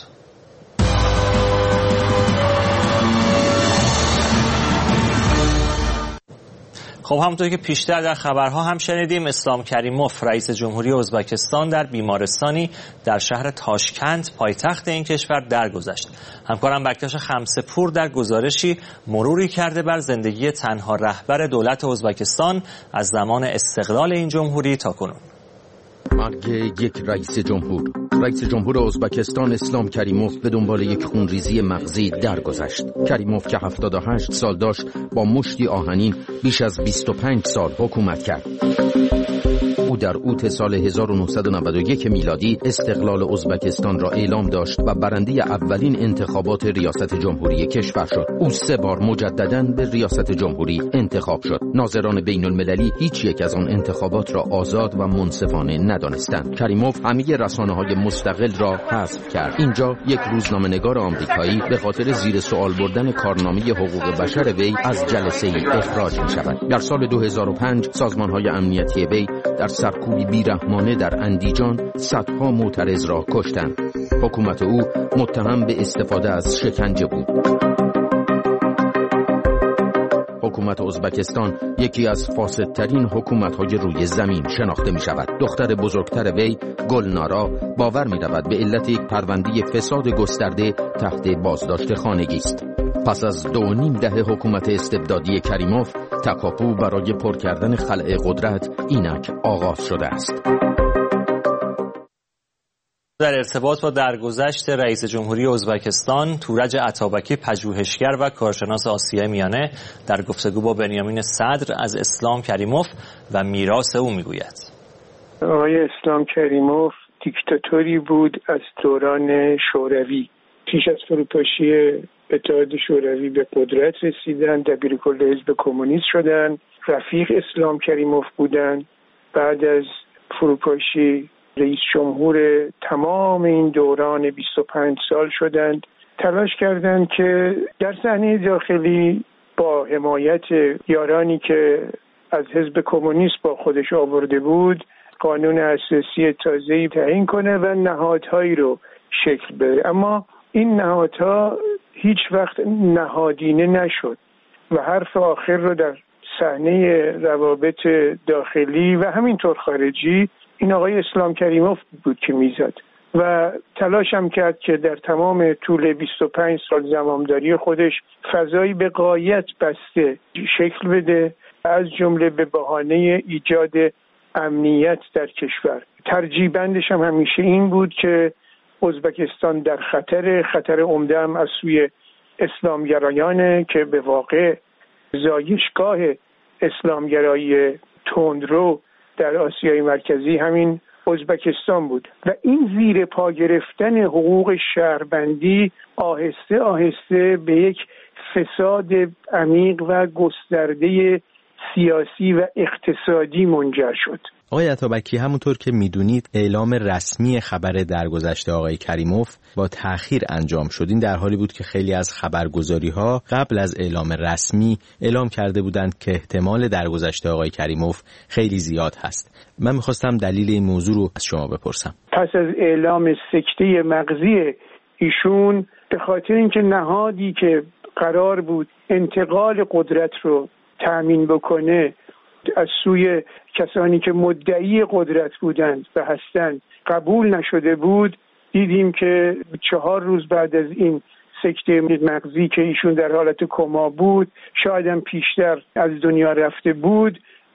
خب همونطور که پیشتر در خبرها هم شنیدیم، اسلام کریموف رئیس جمهوری ازبکستان در بیمارستانی در شهر تاشکند پایتخت این کشور درگذشت. همکارم بکتاش خمسه‌پور در گزارشی مروری کرده بر زندگی تنها رهبر دولت ازبکستان از زمان استقلال این جمهوری تا کنون. مرگ یک رئیس جمهور. رئیس جمهور ازبکستان اسلام کریموف به دنبال یک خونریزی مغزی درگذشت. کریموف که هفتاد و هشت سال داشت با مشتی آهنین بیش از بیست و پنج سال حکومت کرد. او در اوت سال هزار و نهصد و نود و یک میلادی استقلال ازبکستان را اعلام داشت و برنده اولین انتخابات ریاست جمهوری کشور شد. او سه بار مجدداً به ریاست جمهوری انتخاب شد. ناظران بین المللی هیچ یک از آن انتخابات را آزاد و منصفانه ندانستند. کریموف همه رسانه‌های مستقل را حذف کرد. اینجا یک روزنامه‌نگار آمریکایی به خاطر زیر سوال بردن کارنامه حقوق بشر وی از جلسه ای اخراج می‌شود. در سال دو هزار و پنج سازمان‌های امنیتی وی در سرکوبی بیرحمانه در اندیجان صدها معترض را کشتند. حکومت او متهم به استفاده از شکنجه بود. حکومت ازبکستان یکی از فاسدترین حکومت‌های روی زمین شناخته می‌شود. دختر بزرگتر وی، گلنارا، باور می‌رود به علت یک پرونده فساد گسترده تحت بازداشت خانگی است. پس از دو و نیم دهه حکومت استبدادی کریموف، تکاپو برای پر کردن خلأ قدرت اینک آغاز شده است. در ارتباط با درگذشت رئیس جمهوری ازبکستان، تورج عطابکی، پژوهشگر و کارشناس آسیای میانه، در گفتگو با بنیامین صدر از اسلام کریموف و میراث او میگوید. آقای اسلام کریموف دیکتاتوری بود از دوران شوروی. پیش از فروپاشی اتحاد شوروی به قدرت رسیدن، دبیرکل حزب کمونیست شدن، رفیق اسلام کریموف بودن. بعد از فروپاشی رئیس جمهور تمام این دوران بیست و پنج سال شدند. تلاش کردند که در صحنه داخلی با حمایت یارانی که از حزب کمونیست با خودش آورده بود قانون اساسی تازه‌ای تعیین کنه و نهادهایی رو شکل بده. اما این نهادها هیچ وقت نهادینه نشد و حرف آخر رو در صحنه روابط داخلی و همینطور خارجی این آقای اسلام کریموف بود که میزد و تلاش هم کرد که در تمام طول بیست و پنج سال زمامداری خودش فضایی به غایت بسته شکل بده، از جمله به بهانه ایجاد امنیت در کشور. ترجیح بندش هم همیشه این بود که ازبکستان در خطر خطر عمده هم از سوی اسلامگرایانه که به واقع زایشگاه اسلامگرایی تندرو در آسیای مرکزی همین ازبکستان بود و این زیر پا گرفتن حقوق شهروندی آهسته آهسته به یک فساد عمیق و گسترده سیاسی و اقتصادی منجر شد. آقای عطابکی، همونطور که میدونید اعلام رسمی خبر درگذشت آقای کریموف با تأخیر انجام شد. این در حالی بود که خیلی از خبرگزاری‌ها قبل از اعلام رسمی اعلام کرده بودند که احتمال درگذشت آقای کریموف خیلی زیاد هست. من میخواستم دلیل این موضوع رو از شما بپرسم. پس از اعلام سکته مغزی ایشون به خاطر اینکه نهادی که قرار بود انتقال قدرت رو تأمین بکنه از سوی کسانی که مدعی قدرت بودند و هستند قبول نشده بود، دیدیم که چهار روز بعد از این سکته مغزی که ایشون در حالت کما بود، شاید هم پیشتر از دنیا رفته بود،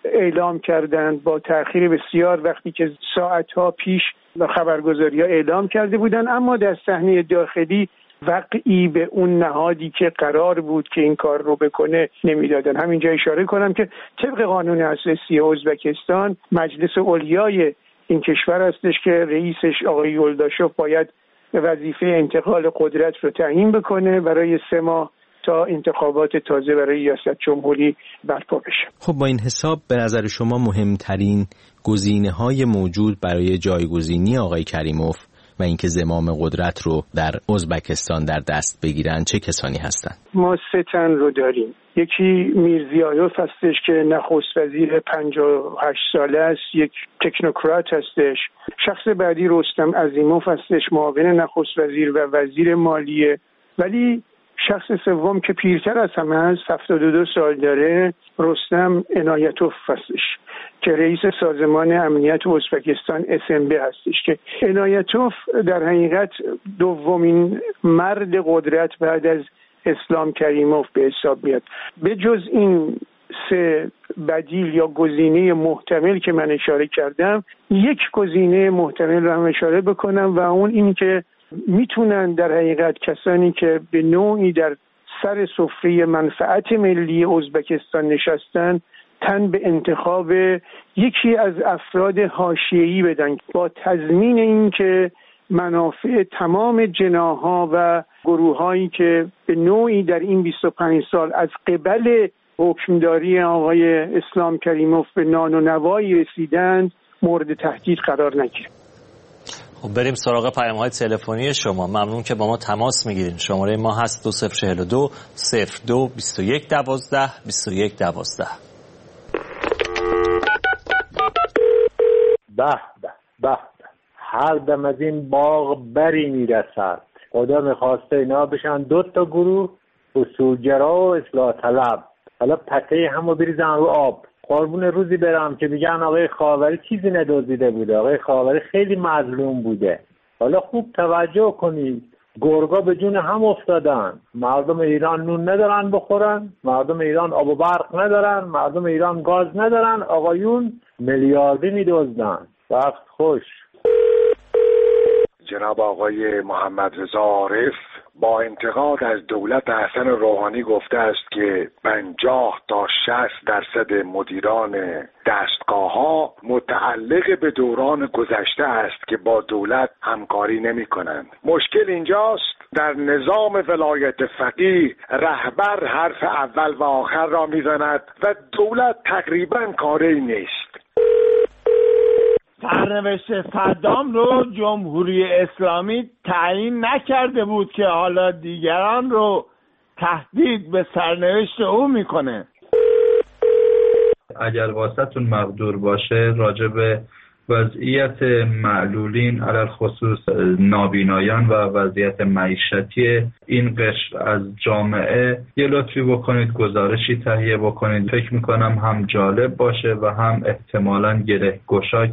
اعلام کردند با تأخیر بسیار، وقتی که ساعتها پیش خبرگزاری‌ها اعلام کرده بودند، اما در صحنه داخلی وقعی به اون نهادی که قرار بود که این کار رو بکنه نمیدادن. همینجا اشاره کنم که طبق قانون اساسی ازبکستان مجلس علیای این کشور هستش که رئیسش آقای یولداشوف باید وظیفه انتقال قدرت رو تعیین بکنه برای سه ماه تا انتخابات تازه برای ریاست جمهوری برپا بشه. خب با این حساب به نظر شما مهمترین گزینه‌های موجود برای جایگزینی آقای کریموف و اینکه زمام قدرت رو در ازبکستان در دست بگیرن چه کسانی هستند؟ ما سه تن رو داریم. یکی میرزیایوف هستش که نخست وزیر پنجاه و هشت ساله است، یک تکنوکرات هستش. شخص بعدی رستم عظیموف هستش، معاون نخست وزیر و وزیر مالیه. ولی شخص سوم که پیرتر از همه است، هفتاد و دو سال داره، رستم عنایتوف هستش که رئیس سازمان امنیت ازبکستان اس ام بی هستش که عنایتوف در حقیقت دومین مرد قدرت بعد از اسلام کریموف به حساب میاد. به جز این سه بدیل یا گزینه محتمل که من اشاره کردم، یک گزینه محتمل رو هم اشاره بکنم و اون این که میتونن در حقیقت کسانی که به نوعی در سر سفره منفعت ملی ازبکستان نشستن تن به انتخاب یکی از افراد حاشیه‌ای بدن با تضمین این که منافع تمام جناح‌ها و گروه‌هایی که به نوعی در این بیست و پنج سال از قبل حکمداری آقای اسلام کریموف به نان و نوایی رسیدند مورد تهدید قرار نگیرند. خب بریم سراغ پیام‌های تلفنی شما. ممنون که با ما تماس میگیرین. شماره ما هست دو صفر چهل و دو صفر دو بیست و یک دوازده بیست و یک دوازده. به به به هر دم از این باغ بری میرسد. خدا میخواسته اینا بشن دو تا گروه، اصولگرا و اصلاح طلب. حالا پته همو بریزن رو آب. قربون روزی برم که میگن آقای خاوری چیزی ندزدیده بوده، آقای خاوری خیلی مظلوم بوده. حالا خوب توجه کنید، گرگا به جون هم افتادن. مردم ایران نون ندارن بخورن، مردم ایران آب و برق ندارن، مردم ایران گاز ندارن، آقایون میلیاردی میدزدن. وقت خوش. جناب آقای محمد رضا عارف با انتقاد از دولت حسن روحانی گفته است که پنجاه تا شصت درصد مدیران دستگاه‌ها متعلق به دوران گذشته است که با دولت همکاری نمی‌کنند. مشکل اینجاست در نظام ولایت فقیه رهبر حرف اول و آخر را می‌زند و دولت تقریباً کاری نیست. سرنوشت صدام رو جمهوری اسلامی تعیین نکرده بود که حالا دیگران رو تهدید به سرنوشت او میکنه. اگر واسطون مقدور باشه راجع به وضعیت معلولین علل خصوص نابینایان و وضعیت معیشتی این قشر از جامعه یه لطفی بکنید، گزارشی تهیه بکنید. فکر میکنم هم جالب باشه و هم احتمالاً گره گشا.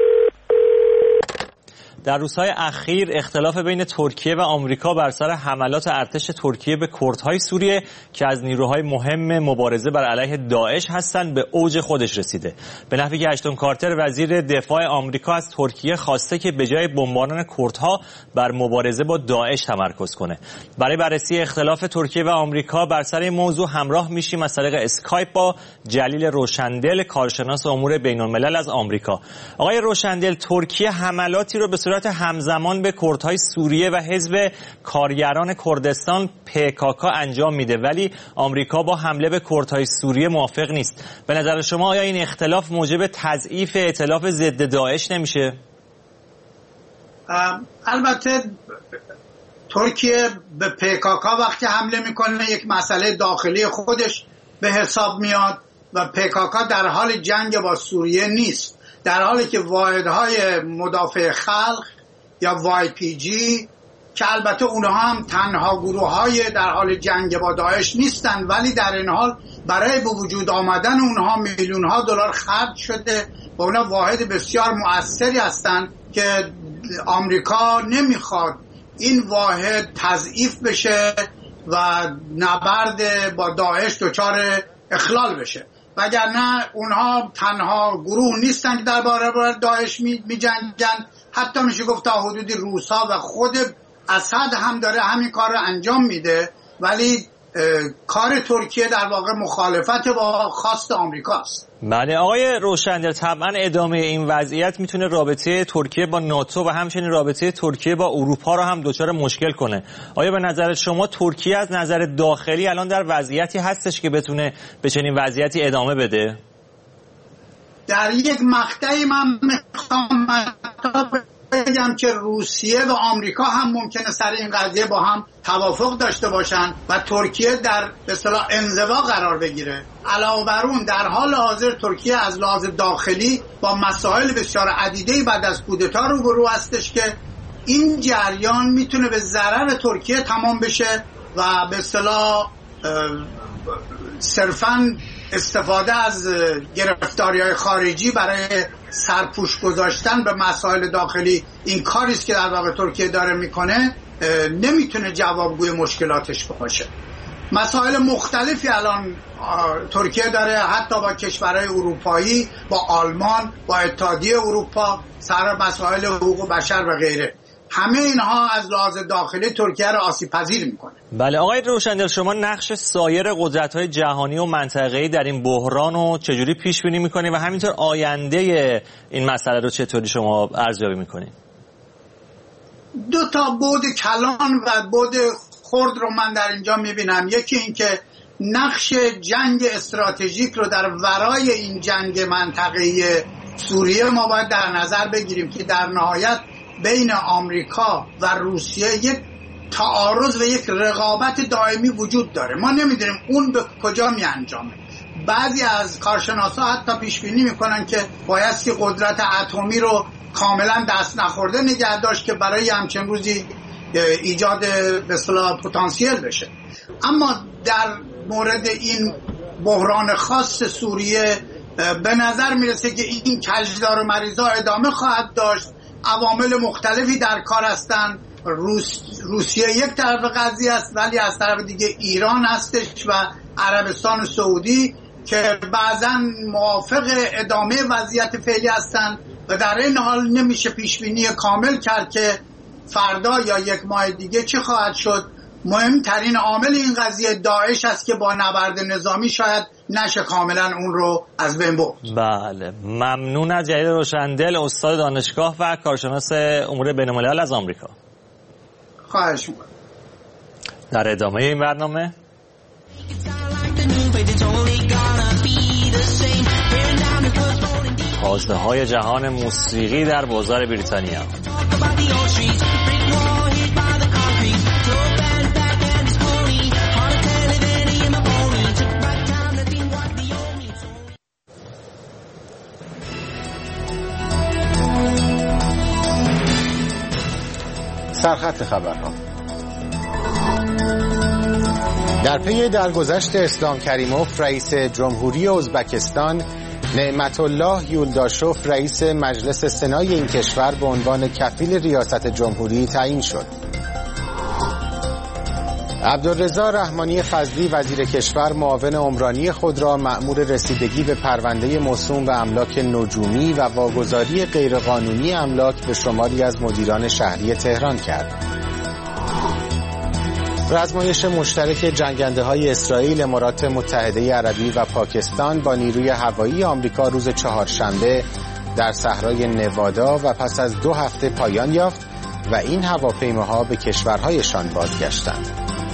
در روزهای اخیر اختلاف بین ترکیه و آمریکا بر سر حملات ارتش ترکیه به کردهای سوریه که از نیروهای مهم مبارزه بر علیه داعش هستند به اوج خودش رسیده. به نحوی که اشتون کارتر وزیر دفاع آمریکا از ترکیه خواسته که به جای بمباران کردها بر مبارزه با داعش تمرکز کنه. برای بررسی اختلاف ترکیه و آمریکا بر سر این موضوع همراه میشیم از طریق اسکایپ با جلیل روشندل، کارشناس امور بین‌الملل از آمریکا. آقای روشندل، ترکیه حملاتی رو به صورت همزمان به کردهای سوریه و حزب کارگران کردستان پی کی کی انجام میده، ولی آمریکا با حمله به کردهای سوریه موافق نیست. به نظر شما آیا این اختلاف موجب تضعیف ائتلاف ضد داعش نمیشه؟ البته ترکیه به پی کی کی وقتی حمله میکنه یک مسئله داخلی خودش به حساب میاد و پی کی کی در حال جنگ با سوریه نیست، در حالی که واحدهای مدافع خلق یا وای پی جی که البته اونها هم تنها گروه‌های در حال جنگ با داعش نیستند، ولی در این حال برای به وجود آمدن اونها میلیون‌ها دلار خرج شده و اونها واحد بسیار مؤثری هستند که آمریکا نمیخواد این واحد تضعیف بشه و نبرد با داعش دچار اخلال بشه. وگرنه اونها تنها گروه نیستن که در برابر داعش می جنگن. حتی میشه گفت تا حدودی روس‌ها و خود اسد هم داره همین کار رو انجام میده، ولی کار ترکیه در واقع مخالفت با خواست آمریکاست. بله آقای روشندل، طبعا ادامه این وضعیت میتونه رابطه ترکیه با ناتو و همچنین رابطه ترکیه با اروپا رو هم دچار مشکل کنه. آیا به نظر شما ترکیه از نظر داخلی الان در وضعیتی هستش که بتونه به چنین وضعیتی ادامه بده؟ در یک مقطعی من میخوام بگم که روسیه و آمریکا هم ممکنه سر این قضیه با هم توافق داشته باشن و ترکیه در به اصطلاح انزوا قرار بگیره. علاوه بر اون در حال حاضر ترکیه از لحاظ داخلی با مسائل بسیار عدیده‌ای بعد از کودتا روبرو هستش که این جریان میتونه به ضرر ترکیه تمام بشه و به اصطلاح صرفاً استفاده از گرفتاری‌های خارجی برای سرپوش گذاشتن به مسائل داخلی، این کاریست که در واقع ترکیه داره میکنه، نمیتونه جوابگوی مشکلاتش باشه. مسائل مختلفی الان ترکیه داره، حتی با کشورهای اروپایی، با آلمان، با اتحادیه اروپا، سر مسائل حقوق بشر و غیره. همه اینها از لحاظ داخلی ترکیه را آسیب پذیر میکنه. بله آقای روشندل، شما نقش سایر قدرت‌های جهانی و منطقه‌ای در این بحران رو چجوری پیش بینی میکنید و همینطور آینده این مسئله رو چطوری شما ارزیابی میکنید؟ دو تا بعد کلان و بعد خرد رو من در اینجا میبینم. یکی این که نقش جنگ استراتژیک رو در ورای این جنگ منطقه‌ای سوریه ما باید در نظر بگیریم که در نهایت بین آمریکا و روسیه یک تعارض و یک رقابت دائمی وجود داره. ما نمیدونیم اون به کجا می انجامه. بعضی از کارشناسا حتی پیش بینی میکنن که بایستی قدرت اتمی رو کاملا دست نخورده نگه داشت که برای همچین روزی ایجاد به اصطلاح پتانسیل بشه. اما در مورد این بحران خاص سوریه به نظر میرسه که این کجدار و مریضا ادامه خواهد داشت. عوامل مختلفی در کار هستند. روس، روسیه یک طرف قضیه است، ولی از طرف دیگه ایران هستش و عربستان و سعودی که بعضا موافق ادامه وضعیت فعلی هستند و در این حال نمیشه پیشبینی کامل کرد که فردا یا یک ماه دیگه چه خواهد شد. مهمترین عامل این قضیه داعش است که با نبرد نظامی شاید نشه کاملا اون رو از بین برد. بله ممنون از جلیل روشندل، استاد دانشگاه و کارشناس امور بین‌الملل از آمریکا. خواهش می‌کنم. در ادامه این برنامه خواسته های جهان موسیقی در بازار بریتانیا. سرخط خبرها. در پی درگذشت اسلام کریموف رئیس جمهوری ازبکستان، نعمت الله یولداشوف رئیس مجلس سنای این کشور به عنوان کفیل ریاست جمهوری تعیین شد. عبدالرضا رحمانی فضلی وزیر کشور معاون عمرانی خود را مأمور رسیدگی به پرونده موسوم به املاک نجومی و واگذاری غیرقانونی املاک به شماری از مدیران شهری تهران کرد. رزمایش مشترک جنگنده‌های اسرائیل، امارات متحده عربی و پاکستان با نیروی هوایی آمریکا روز چهارشنبه در صحرای نوادا و پس از دو هفته پایان یافت و این هواپیماها به کشورهایشان بازگشتند.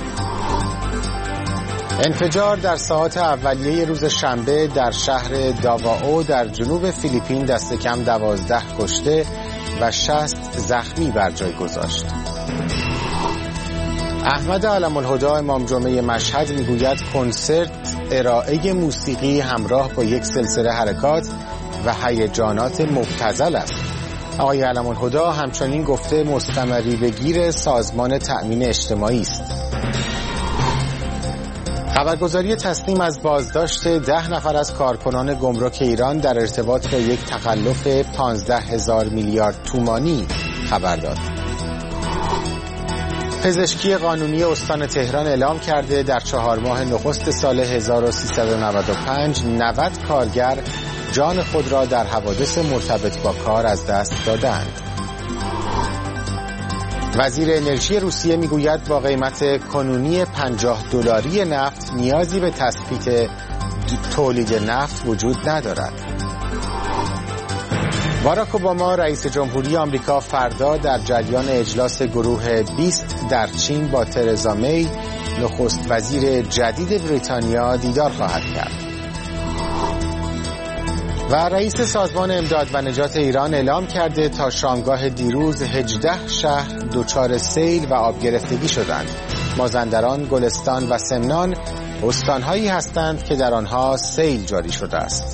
انفجار در ساعات اولیه روز شنبه در شهر داواو در جنوب فیلیپین دست کم دوازده کشته و شصت زخمی بر جای گذاشت. احمد علم الهدی امام جمعه مشهد میگوید کنسرت ارائه موسیقی همراه با یک سلسله حرکات و هیجانات مبتذل است. آقای علم الهدی همچنین گفته مستمری بگیر سازمان تأمین اجتماعی است. خبرگزاری تسنیم از بازداشت ده نفر از کارکنان گمرک ایران در ارتباط با یک تخلف پانزده هزار میلیارد تومانی خبر داد. پزشکی قانونی استان تهران اعلام کرده در چهار ماه نخست سال هزار و سیصد و نود و پنج نود کارگر جان خود را در حوادث مرتبط با کار از دست دادند. وزیر انرژی روسیه میگوید با قیمت کنونی پنجاه دلاری نفت نیازی به تثبیت تولید نفت وجود ندارد. باراک اوباما رئیس جمهوری آمریکا فردا در جریان اجلاس گروه بیست در چین با ترزا می نخست وزیر جدید بریتانیا دیدار خواهد کرد. و رئیس سازمان امداد و نجات ایران اعلام کرده تا شامگاه دیروز هجده شهر دچار سیل و آب گرفتگی شدند. مازندران، گلستان و سمنان استانهایی هستند که در آنها سیل جاری شده است.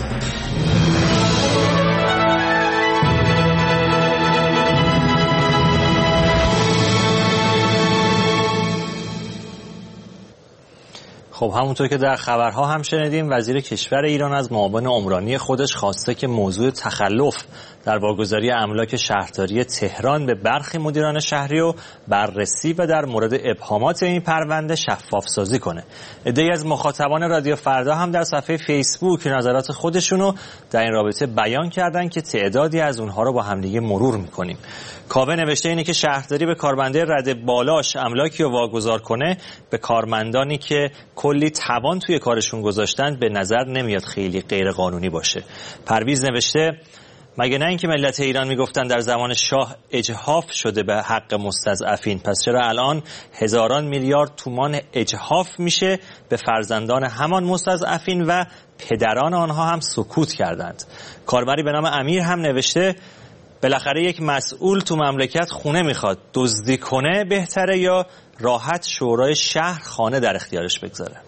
خب همونطور که در خبرها هم شنیدیم، وزیر کشور ایران از معاون عمرانی خودش خواسته که موضوع تخلف در واگذاری املاک شهرداری تهران به برخی مدیران شهری رو بررسی و در مورد ابهامات این پرونده شفاف سازی کنه. عده‌ای از مخاطبان رادیو فردا هم در صفحه فیسبوک نظرات خودشونو در این رابطه بیان کردن که تعدادی از اونها رو با همدیگه مرور میکنیم. کاوه نوشته اینه که شهرداری به کارمنده رده بالاش املاکی رو واگذار کنه، به کارمندانی که کلی توان توی کارشون گذاشتن به نظر نمیاد خیلی غیر قانونی باشه. پرویز نوشته مگه نه اینکه ملت ایران میگفتن در زمان شاه اجحاف شده به حق مستضعفین، پس چرا الان هزاران میلیارد تومان اجحاف میشه به فرزندان همان مستضعفین و پدران آنها هم سکوت کردند. کاربری به نام امیر هم نوشته بالاخره یک مسئول تو مملکت خونه میخواد، دزدی کنه بهتره یا راحت شورای شهر خانه در اختیارش بگذاره؟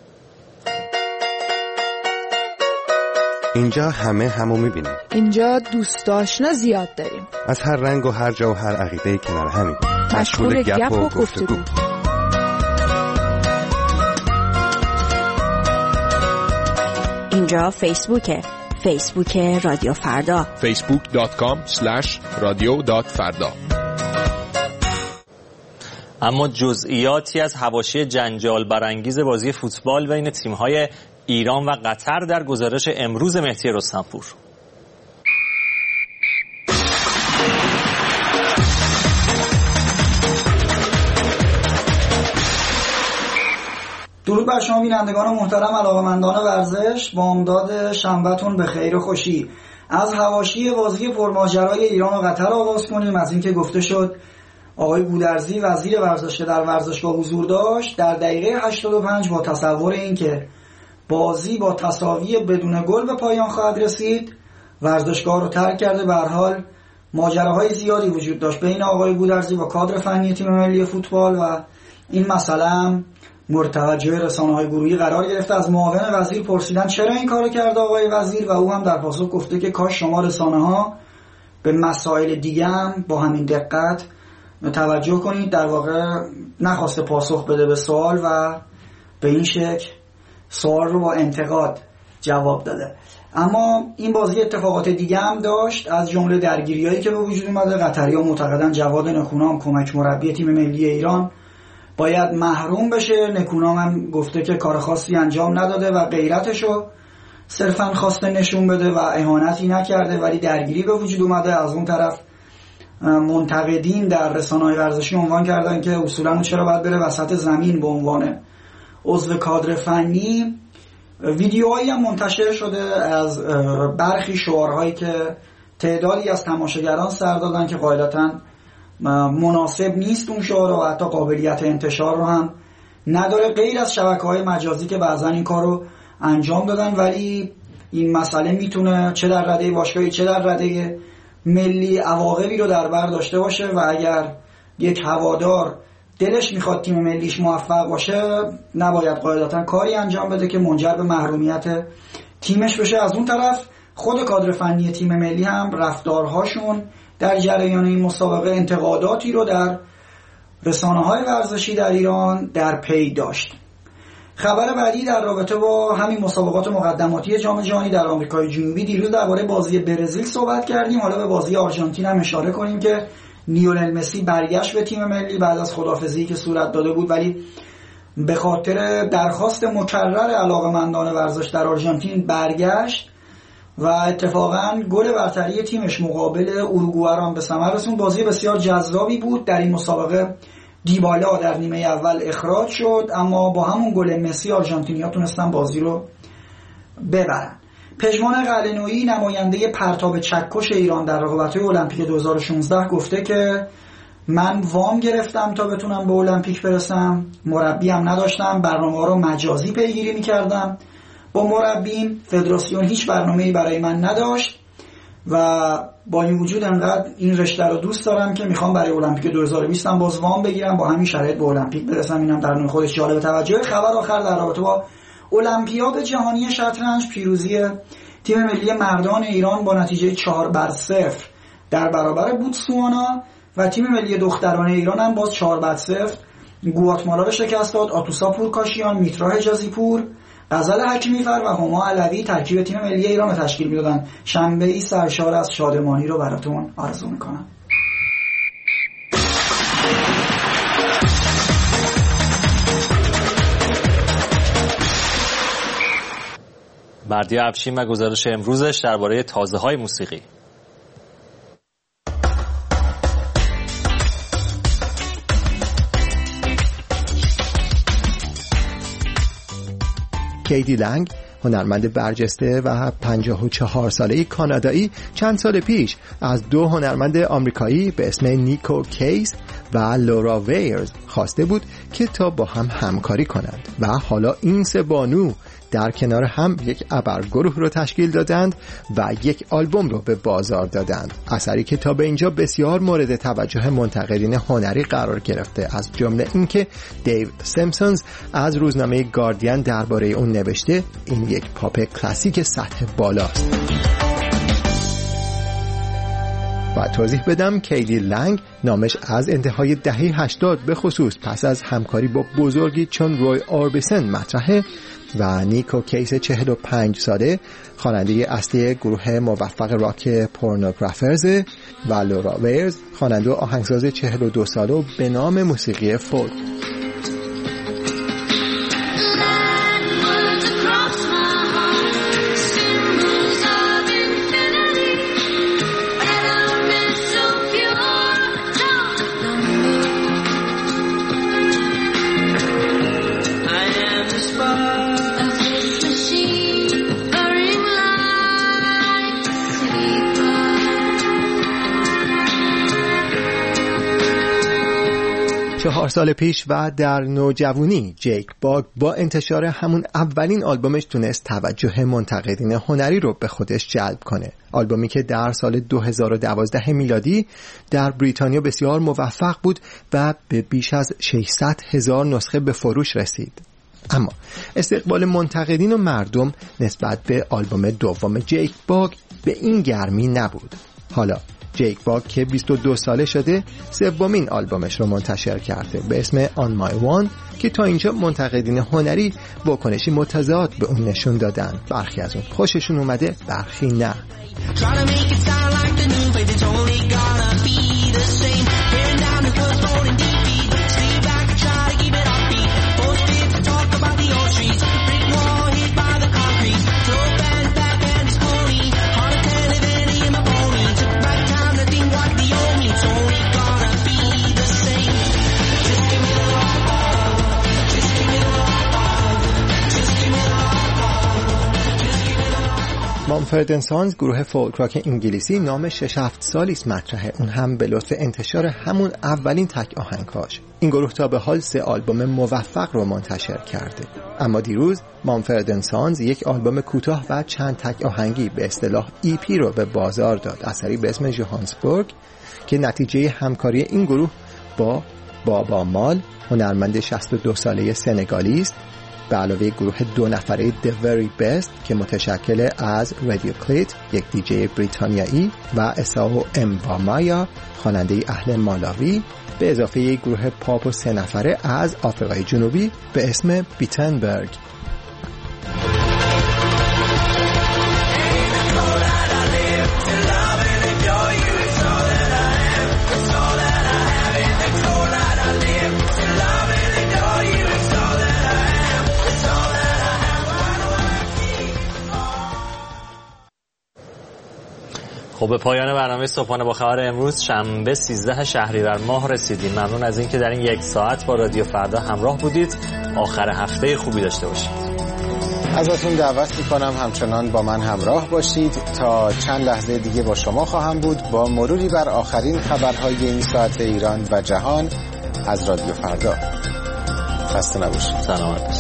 اینجا همه همو میبینیم. اینجا دوست آشنا زیاد داریم. از هر رنگ و هر جا و هر عقیده کنار همیم. مشغول گپ و گفتگو. اینجا فیسبوکه. فیسبوک رادیو فردا. فیسبوک دات کام اسلش رادیو دات فردا. اما جزئیاتی از حواشی جنجال برانگیز بازی فوتبال بین تیم‌های ایران و قطر در گزارش امروز مهدی رستمپور. درود بر شما بینندگان محترم علاقه‌مندان ورزش، بامداد شنبه‌تون به خیر و خوشی. از حواشی بازی پرماجرای ایران و قطر آغاز کنیم. از اینکه گفته شد آقای گودرزی وزیر ورزش که در ورزشگاه حضور داشت در دقیقه هشتاد و پنج با تصور اینکه بازی با تساوی بدون گل به پایان خواهد رسید ورزشگاه رو ترک کرده. به هر حال ماجراهای زیادی وجود داشت بین آقای گودرزی و کادر فنی تیم ملی فوتبال و این مسئله هم مورد توجه رسانه‌های گروهی قرار گرفته. از معاون وزیر پرسیدن چرا این کارو کرده آقای وزیر و او هم در پاسخ گفته که کاش شما رسانه‌ها به مسائل دیگه هم با همین دقت توجه کنید. در واقع نخواسته پاسخ بده به سوال و به این شکل سوال رو با انتقاد جواب داده. اما این بازی اتفاقات دیگه هم داشت، از جمله درگیریایی که به وجود اومده. قطری‌ها معتقدن جواد نکونام کمک مربی تیم ملی ایران باید محروم بشه. نکونام هم گفته که کار خاصی انجام نداده و غیرتشو صرفاً خواسته نشون بده و اهانتی نکرده، ولی درگیری به وجود اومده. از اون طرف منتقدین در رسانه‌های ورزشی عنوان کردن که اصولاً چرا باید بره وسط زمین به عنوان عضو کادر فنی. ویدیوهایی هم منتشر شده از برخی شعارهایی که تعدادی از تماشاگران سر دادن که قاعدتاً مناسب نیست اون شعار و حتی قابلیت انتشار رو هم نداره، غیر از شبکه‌های مجازی که بعضا این کار رو انجام دادن. ولی این مسئله میتونه چه در رده باشگاهی چه در رده ملی عواقبی رو در بر داشته باشه و اگر یک هوادار دلش میخواد تیم ملیش موفق باشه نباید قاعدتا کاری انجام بده که منجر به محرومیت تیمش بشه. از اون طرف خود کادر فنی تیم ملی هم رفتارهاشون در جریان این مسابقه انتقاداتی رو در رسانه‌های ورزشی در ایران در پی داشت. خبر بعدی در رابطه با همین مسابقات مقدماتی جام جهانی در آمریکای جنوبی. دیروز درباره بازی برزیل صحبت کردیم، حالا به بازی آرژانتین هم اشاره کنیم که لیونل مسی برگشت به تیم ملی بعد از خداحافظی که صورت داده بود، ولی به خاطر درخواست مکرر علاقه‌مندان ورزش در آرژانتین برگشت و اتفاقاً گل برتری تیمش مقابل اروگوئه را به ثمر رسوند. بازی بسیار جذابی بود. در این مسابقه دیبالا در نیمه اول اخراج شد، اما با همون گل مسی آرژانتینی‌ها تونستن بازی رو ببرن. پژمان قلعه‌نویی نماینده پرتاب چکش ایران در رقابت‌های المپیک دو هزار و شانزده گفته که من وام گرفتم تا بتونم به المپیک برسم، مربی هم نداشتم، برنامه‌ها رو مجازی پیگیری می‌کردم. با مربیم فدراسیون هیچ برنامه‌ای برای من نداشت و با این وجود انقدر این رشته رو دوست دارم که میخوام برای المپیک دو هزار و بیست هم باز وام بگیرم، با همین شرایط به المپیک برسم. اینم در نوع خودش جالب توجه. خبر آخر در رابطه با المپیاد جهانی شطرنج، پیروزی تیم ملی مردان ایران با نتیجه چهار بر صفر در برابر بوتسوانا و تیم ملی دختران ایران هم باز چهار بر صفر گواتمالا رو شکست داد. آتوسا پورکاشیان، میترا حجازی پور، غزل حکیمی‌فر و هما علوی ترکیب تیم ملی ایران رو تشکیل میدادن. شنبه ای سرشار از شادمانی رو براتون آرزو میکنم. بردیا افشین و گزارش امروزش درباره تازه‌های موسیقی. کیدی لنگ، هنرمند برجسته و پنجاه و چهار ساله کانادایی، چند سال پیش از دو هنرمند آمریکایی به اسم نیکو کیس و لورا ویرز خواسته بود که تا با هم همکاری کنند و حالا این سه بانو در کنار هم یک ابرگروه رو تشکیل دادند و یک آلبوم رو به بازار دادند. اثری که تا به اینجا بسیار مورد توجه منتقدین هنری قرار گرفته، از جمله اینکه دیو سیمپسونز از روزنامه گاردین درباره اون نوشته این یک پاپ کلاسیک سطح بالاست. و توضیح بدم کیدی لنگ نامش از انتهای دهه هشتاد به خصوص پس از همکاری با بزرگی چون روی اوربیسن مطرحه و نیکو کیس چهل و پنج ساله خواننده اصلی گروه موفق راک پورنوگرافرز و لورا ویرز خواننده و آهنگساز چهل و دو ساله به نام موسیقی فولک. چهار سال پیش و در نوجوانی جیک باگ با انتشار همون اولین آلبومش تونست توجه منتقدین هنری رو به خودش جلب کنه. آلبومی که در سال دو هزار و دوازده میلادی در بریتانیا بسیار موفق بود و به بیش از ششصد هزار نسخه به فروش رسید. اما استقبال منتقدین و مردم نسبت به آلبوم دوم جیک باگ به این گرمی نبود. حالا جیک باگ که بیست و دو ساله شده سومین آلبومش رو منتشر کرده به اسم On My One که تا اینجا منتقدین هنری واکنشی متضاد به اون نشون دادن. برخی از اون خوششون اومده، برخی نه. مامفرد اند سانز گروه فولک راک انگلیسی نام شش هفت سالی است مطرحه، اون هم به لطف انتشار همون اولین تک آهنگاش. این گروه تا به حال سه آلبوم موفق رو منتشر کرده، اما دیروز مامفرد اند سانز یک آلبوم کوتاه و چند تک آهنگی به اصطلاح ای پی رو به بازار داد، اثری به اسم جوهانسبورگ که نتیجه همکاری این گروه با بابا مال، هنرمند شصت و دو ساله سنگالی است، به علاوه گروه دو نفره The Very Best که متشکل از رادیو کلیت، یک دیجی بریتانیایی، و اساو امبامایا خواننده اهل مالاوی، به اضافه یک گروه پاپ و سه نفره از آفریقای جنوبی به اسم بیتنبرگ. It's all that خب به پایان برنامه صبحانه با خبر امروز شنبه سیزده شهریور ماه رسیدیم. ممنون از اینکه در این یک ساعت با رادیو فردا همراه بودید. آخر هفته خوبی داشته باشید. ازتون دعوت میکنم همچنان با من همراه باشید. تا چند لحظه دیگه با شما خواهم بود با مروری بر آخرین خبرهای این ساعت ایران و جهان از رادیو فردا. خسته نباشید. سلامت.